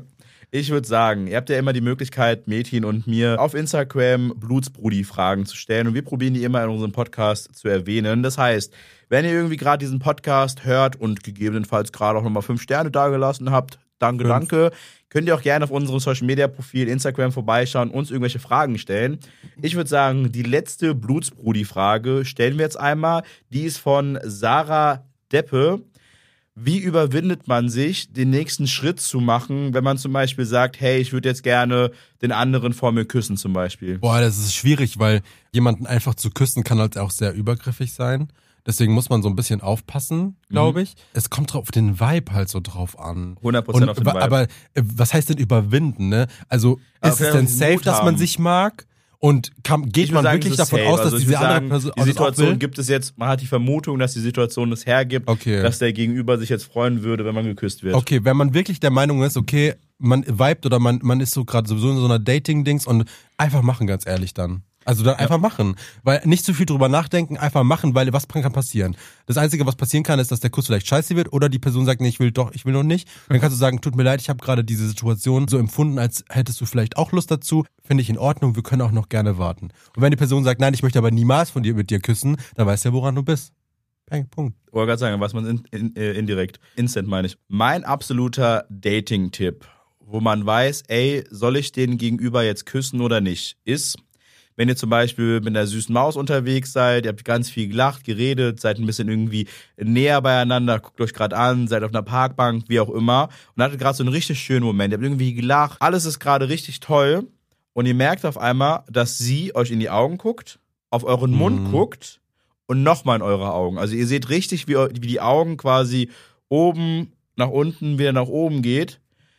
Ich würde sagen, ihr habt ja immer die Möglichkeit, Metin und mir auf Instagram Blutsbrudi-Fragen zu stellen und wir probieren die immer in unserem Podcast zu erwähnen. Das heißt, wenn ihr irgendwie gerade diesen Podcast hört und gegebenenfalls gerade auch nochmal fünf Sterne dagelassen habt, danke, Fünf. danke, könnt ihr auch gerne auf unserem Social-Media-Profil Instagram vorbeischauen und uns irgendwelche Fragen stellen. Ich würde sagen, die letzte Blutsbrudi-Frage stellen wir jetzt einmal. Die ist von Sarah Deppe. Wie überwindet man sich, den nächsten Schritt zu machen, wenn man zum Beispiel sagt, hey, ich würde jetzt gerne den anderen vor mir küssen zum Beispiel? Boah, das ist schwierig, weil jemanden einfach zu küssen kann halt auch sehr übergriffig sein. Deswegen muss man so ein bisschen aufpassen, glaube ich. Es kommt drauf, auf den Vibe halt so drauf an. hundert Prozent Und, auf den wa- Vibe. Aber äh, was heißt denn überwinden, ne? Also Aber ist es vielleicht denn auch diesen safe, Mut dass man haben. sich mag? Und kann, geht Ich man würde sagen, wirklich es ist davon safe. aus, dass Also ich diese würde andere sagen, Person die das auch Situation will? gibt es jetzt, man hat die Vermutung, dass die Situation es hergibt, Okay. dass der Gegenüber sich jetzt freuen würde, wenn man geküsst wird. Okay, wenn man wirklich der Meinung ist, okay, man vibet oder man, man ist so gerade sowieso in so einer Dating-Dings und einfach machen, ganz ehrlich dann. Also dann einfach machen. Weil nicht zu viel drüber nachdenken, einfach machen, weil was kann passieren? Das Einzige, was passieren kann, ist, dass der Kuss vielleicht scheiße wird oder die Person sagt, nee, ich will doch, ich will noch nicht. Dann kannst du sagen, tut mir leid, ich habe gerade diese Situation so empfunden, als hättest du vielleicht auch Lust dazu. Finde ich in Ordnung, wir können auch noch gerne warten. Und wenn die Person sagt, nein, ich möchte aber niemals von dir mit dir küssen, dann weißt du ja, woran du bist. Bang, Punkt. Ich wollte gerade sagen, was man in, in, äh, indirekt, instant meine ich. Mein absoluter Dating-Tipp, wo man weiß, ey, soll ich den Gegenüber jetzt küssen oder nicht, ist, wenn ihr zum Beispiel mit einer süßen Maus unterwegs seid, ihr habt ganz viel gelacht, geredet, seid ein bisschen irgendwie näher beieinander, guckt euch gerade an, seid auf einer Parkbank, wie auch immer und hattet gerade so einen richtig schönen Moment, ihr habt irgendwie gelacht, alles ist gerade richtig toll und ihr merkt auf einmal, dass sie euch in die Augen guckt, auf euren Mund Mhm. guckt und nochmal in eure Augen. Also ihr seht richtig, wie, wie die Augen quasi oben nach unten wieder nach oben geht.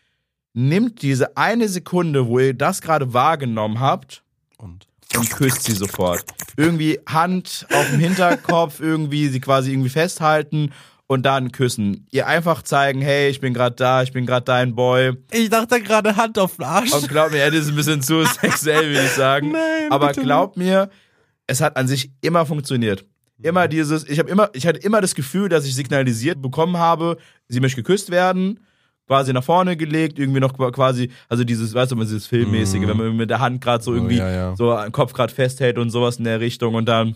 Nimmt diese eine Sekunde, wo ihr das gerade wahrgenommen habt Und und küsst sie sofort. Irgendwie Hand auf dem Hinterkopf, irgendwie sie quasi irgendwie festhalten und dann küssen. Ihr einfach zeigen, hey, ich bin gerade da, ich bin gerade dein Boy. ich dachte gerade Hand auf den Arsch. Und glaub mir, das ist ein bisschen zu sexuell, würde ich sagen. Nein, Aber bitte glaub mir, es hat an sich immer funktioniert. Immer dieses, ich habe immer, ich hatte immer das Gefühl, dass ich signalisiert bekommen habe, sie möchte geküsst werden, quasi nach vorne gelegt, irgendwie noch quasi, also dieses, weißt du, dieses Filmmäßige, Mhm. wenn man mit der Hand gerade so Oh, irgendwie ja, ja. so den Kopf gerade festhält und sowas in der Richtung und dann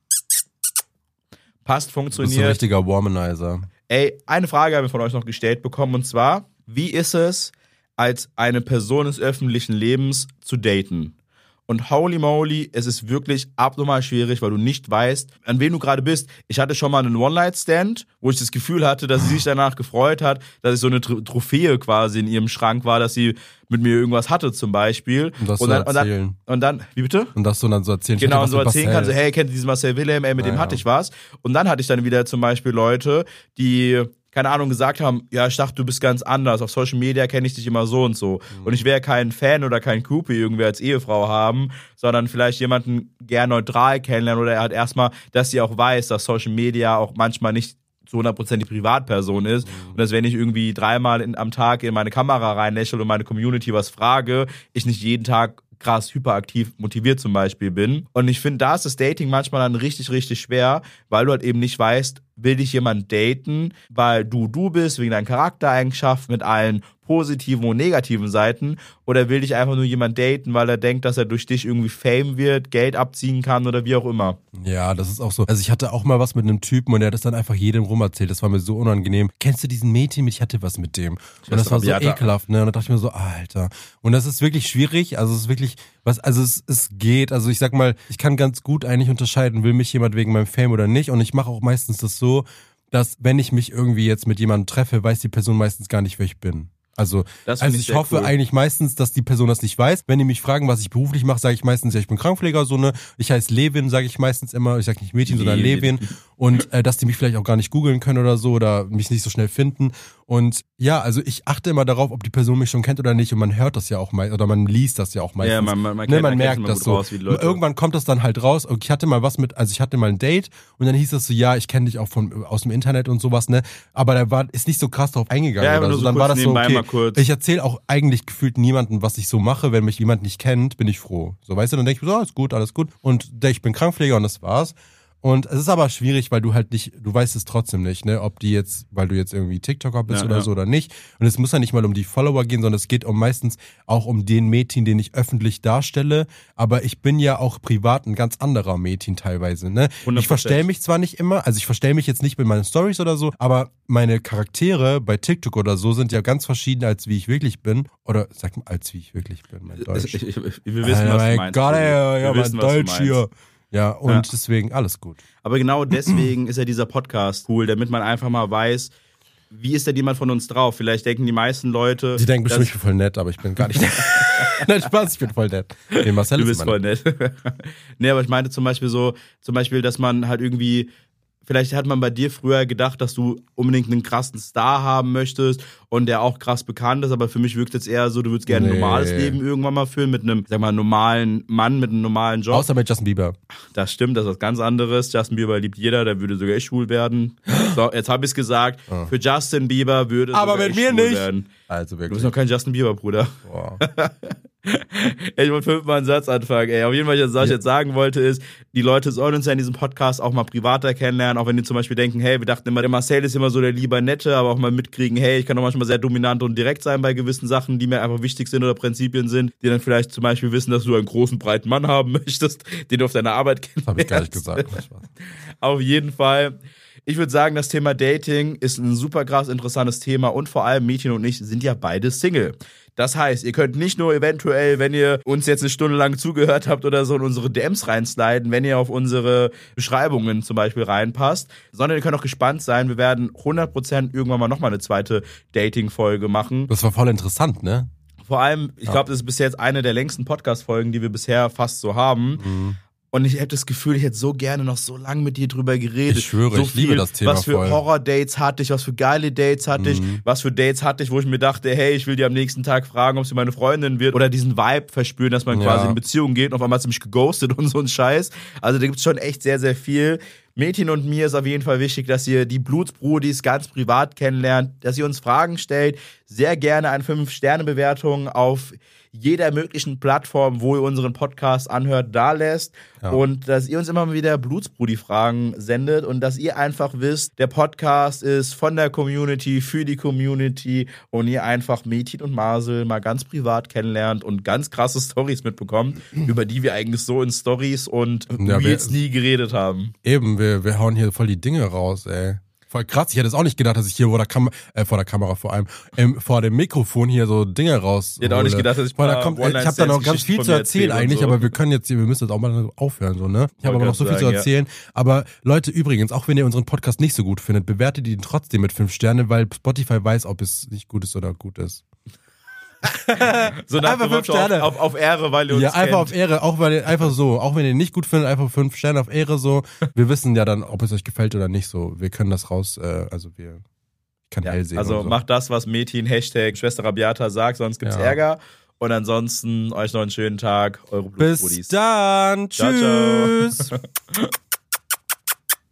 passt, Du bist so ein funktioniert. richtiger Womanizer. Ey, eine Frage haben wir von euch noch gestellt bekommen und zwar, wie ist es, als eine Person des öffentlichen Lebens zu daten? Und holy moly, es ist wirklich abnormal schwierig, weil du nicht weißt, an wen du gerade bist. Ich hatte schon mal einen One-Night-Stand, wo ich das Gefühl hatte, dass sie sich danach gefreut hat, dass ich so eine Tr- Trophäe quasi in ihrem Schrank war, dass sie mit mir irgendwas hatte zum Beispiel. Und das und so dann, und dann, erzählen. und dann, wie bitte? Und das so dann so erzählen. Ich Genau, hatte und so was mit erzählen kann, so, Marcel. hey, kennt ihr diesen Marcel Wilhelm, ey, mit dem Ja, hatte ja. ich was. Und dann hatte ich dann wieder zum Beispiel Leute, die, keine Ahnung, gesagt haben, ja, ich dachte, du bist ganz anders, auf Social Media kenne ich dich immer so und so. Mhm. Und ich wäre kein Fan oder kein Groupie irgendwie als Ehefrau haben, sondern vielleicht jemanden gern neutral kennenlernen oder er hat erstmal, dass sie auch weiß, dass Social Media auch manchmal nicht zu hundert Prozent die Privatperson ist Mhm. und dass wenn ich irgendwie dreimal in, am Tag in meine Kamera reinlächle und meine Community was frage, ich nicht jeden Tag krass hyperaktiv motiviert zum Beispiel bin. Und ich finde, da ist das Dating manchmal dann richtig, richtig schwer, weil du halt eben nicht weißt, will dich jemand daten, weil du du bist, wegen deinen Charaktereigenschaften mit allen positiven und negativen Seiten, oder will dich einfach nur jemand daten, weil er denkt, dass er durch dich irgendwie Fame wird, Geld abziehen kann oder wie auch immer. Ja, das ist auch so. Also ich hatte auch mal was mit einem Typen und der hat das dann einfach jedem rum erzählt. Das war mir so unangenehm. Kennst du diesen Mädchen mit, ich hatte was mit dem. Und das war so ekelhaft, ne? Und da dachte ich mir so, Alter. Und das ist wirklich schwierig. Also es ist wirklich, was, also es, es geht. Also ich sag mal, ich kann ganz gut eigentlich unterscheiden, will mich jemand wegen meinem Fame oder nicht. Und ich mache auch meistens das so, dass wenn ich mich irgendwie jetzt mit jemandem treffe, weiß die Person meistens gar nicht, wer ich bin. Also, also ich, ich hoffe cool. eigentlich meistens, dass die Person das nicht weiß. Wenn die mich fragen, was ich beruflich mache, sage ich meistens, ja, ich bin Krankenpfleger, so ne. Ich heiße Levin, sage ich meistens immer. Ich sage nicht Mädchen, Levin. sondern Levin. Und äh, dass die mich vielleicht auch gar nicht googeln können oder so oder mich nicht so schnell finden. Und ja, also ich achte immer darauf, ob die Person mich schon kennt oder nicht. Und man hört das ja auch meistens, oder man liest das ja auch meistens. Ja, man, man, man, ne, kennt, man, man merkt das so. Raus, wie die Leute. Irgendwann kommt das dann halt raus. Und ich hatte mal was mit, also ich hatte mal ein Date und dann hieß das so, ja, ich kenne dich auch von aus dem Internet und sowas, ne. Aber da war ist nicht so krass drauf eingegangen ja, oder so. so Dann war das so, okay, kurz. ich erzähle auch eigentlich gefühlt niemandem, was ich so mache. Wenn mich jemand nicht kennt, bin ich froh. So, weißt du, dann denke ich mir so, ist gut, alles gut. Und ich bin Krankenpfleger und das war's. Und es ist aber schwierig, weil du halt nicht, du weißt es trotzdem nicht, ne, ob die jetzt, weil du jetzt irgendwie TikToker bist ja, oder ja. so oder nicht. Und es muss ja nicht mal um die Follower gehen, sondern es geht um meistens auch um den Mädchen, den ich öffentlich darstelle. Aber ich bin ja auch privat ein ganz anderer Mädchen teilweise, ne. hundert Prozent. Ich verstelle mich zwar nicht immer, also ich verstelle mich jetzt nicht mit meinen Stories oder so, aber meine Charaktere bei TikTok oder so sind ja ganz verschieden, als wie ich wirklich bin. Oder sag mal, als wie ich wirklich bin, mein Deutsch. Ich, ich, ich, wir wissen, was du meinst. Gott, ey, ja, mein wissen, Deutsch hier. Ja, und ja. deswegen alles gut. Aber genau deswegen ist ja dieser Podcast cool, damit man einfach mal weiß, wie ist denn jemand von uns drauf? Vielleicht denken die meisten Leute... Die denken bestimmt, ich bin voll nett, aber ich bin gar nicht nett. Nein, Spaß, ich bin voll nett. Nee, Marcel du bist voll nett. Nee, aber ich meinte zum Beispiel so, zum Beispiel, dass man halt irgendwie... Vielleicht hat man bei dir früher gedacht, dass du unbedingt einen krassen Star haben möchtest und der auch krass bekannt ist, aber für mich wirkt es eher so, du würdest gerne nee. ein normales Leben irgendwann mal führen mit einem, sag mal, normalen Mann, mit einem normalen Job. Außer bei Justin Bieber. Das stimmt, das ist was ganz anderes. Justin Bieber liebt jeder, der würde sogar ich schwul werden. So, jetzt habe ich es gesagt. Oh. Für Justin Bieber würde aber sogar mit ich mir schwul nicht. werden. Also wirklich. Du bist noch kein Justin Bieber, Bruder. Wow. Ich wollte fünfmal einen Satz anfangen. Ey, auf jeden Fall, was ich ja. jetzt sagen wollte, ist, die Leute sollen uns ja in diesem Podcast auch mal privater kennenlernen, auch wenn die zum Beispiel denken, hey, wir dachten immer, der Marcel ist immer so der lieber Nette, aber auch mal mitkriegen, hey, ich kann auch manchmal sehr dominant und direkt sein bei gewissen Sachen, die mir einfach wichtig sind oder Prinzipien sind, die dann vielleicht zum Beispiel wissen, dass du einen großen, breiten Mann haben möchtest, den du auf deiner Arbeit kennst. Hab ich gar nicht gesagt. Auf jeden Fall. Ich würde sagen, das Thema Dating ist ein super krass interessantes Thema und vor allem Mädchen und ich sind ja beide Single. Das heißt, ihr könnt nicht nur eventuell, wenn ihr uns jetzt eine Stunde lang zugehört habt oder so in unsere D Ms reinsliden, wenn ihr auf unsere Beschreibungen zum Beispiel reinpasst, sondern ihr könnt auch gespannt sein, wir werden hundert Prozent irgendwann mal nochmal eine zweite Dating-Folge machen. Das war voll interessant, ne? Vor allem, ich glaube, das ist bis jetzt eine der längsten Podcast-Folgen, die wir bisher fast so haben. Mhm. Und ich hätte das Gefühl, ich hätte so gerne noch so lange mit dir drüber geredet. Ich schwöre, so ich viel, liebe das Thema was für voll. Horror-Dates hatte ich, was für geile Dates hatte ich, Mhm. was für Dates hatte ich, wo ich mir dachte, hey, ich will dir am nächsten Tag fragen, ob sie meine Freundin wird. Oder diesen Vibe verspüren, dass man Ja. quasi in Beziehung geht und auf einmal hat sie mich geghostet und so ein Scheiß. Also da gibt's schon echt sehr, sehr viel. Mädchen und mir ist auf jeden Fall wichtig, dass ihr die Blutsbrudis ganz privat kennenlernt, dass ihr uns Fragen stellt, sehr gerne eine fünf Sterne Bewertung auf jeder möglichen Plattform, wo ihr unseren Podcast anhört, da lässt Ja. und dass ihr uns immer mal wieder Blutsbrudi-Fragen sendet und dass ihr einfach wisst, der Podcast ist von der Community, für die Community und ihr einfach Mädchen und Marcel mal ganz privat kennenlernt und ganz krasse Storys mitbekommt, über die wir eigentlich so in Stories und Ja, Reels wir- nie geredet haben. Eben, wir, wir hauen hier voll die Dinge raus, ey. Voll krass. Ich hätte es auch nicht gedacht, dass ich hier vor der, Kam äh, vor der Kamera vor allem, ähm, vor dem Mikrofon hier so Dinge raus. Ich hätte auch nicht gedacht, dass ich Weil da paar kommt, ich habe da noch ganz viel One-Night-Stands-Geschichten zu von mir erzählen erzähle und eigentlich, so. aber wir können jetzt, wir müssen jetzt auch mal aufhören, so, ne? Ich habe aber noch so viel Wollte zu gerade sagen, erzählen. Aber Leute, übrigens, auch wenn ihr unseren Podcast nicht so gut findet, bewertet ihn trotzdem mit fünf Sternen, weil Spotify weiß, ob es nicht gut ist oder gut ist. So nach Einfach dem fünf Motto Sterne. Auf, auf, auf Ehre, weil ihr uns Ja, einfach kennt. auf Ehre, auch weil ihr, einfach so, auch wenn ihr nicht gut findet, einfach fünf Sterne auf Ehre so. Wir wissen ja dann, ob es euch gefällt oder nicht so. Wir können das raus, äh, also wir, ich kann Ja, hell sehen. also und so. macht das, was Mädchen, Hashtag Schwester Rabiata sagt, sonst gibt's Ja. Ärger. Und ansonsten euch noch einen schönen Tag, eure Bis Blutbrudis. dann. Ciao, ciao. Tschüss.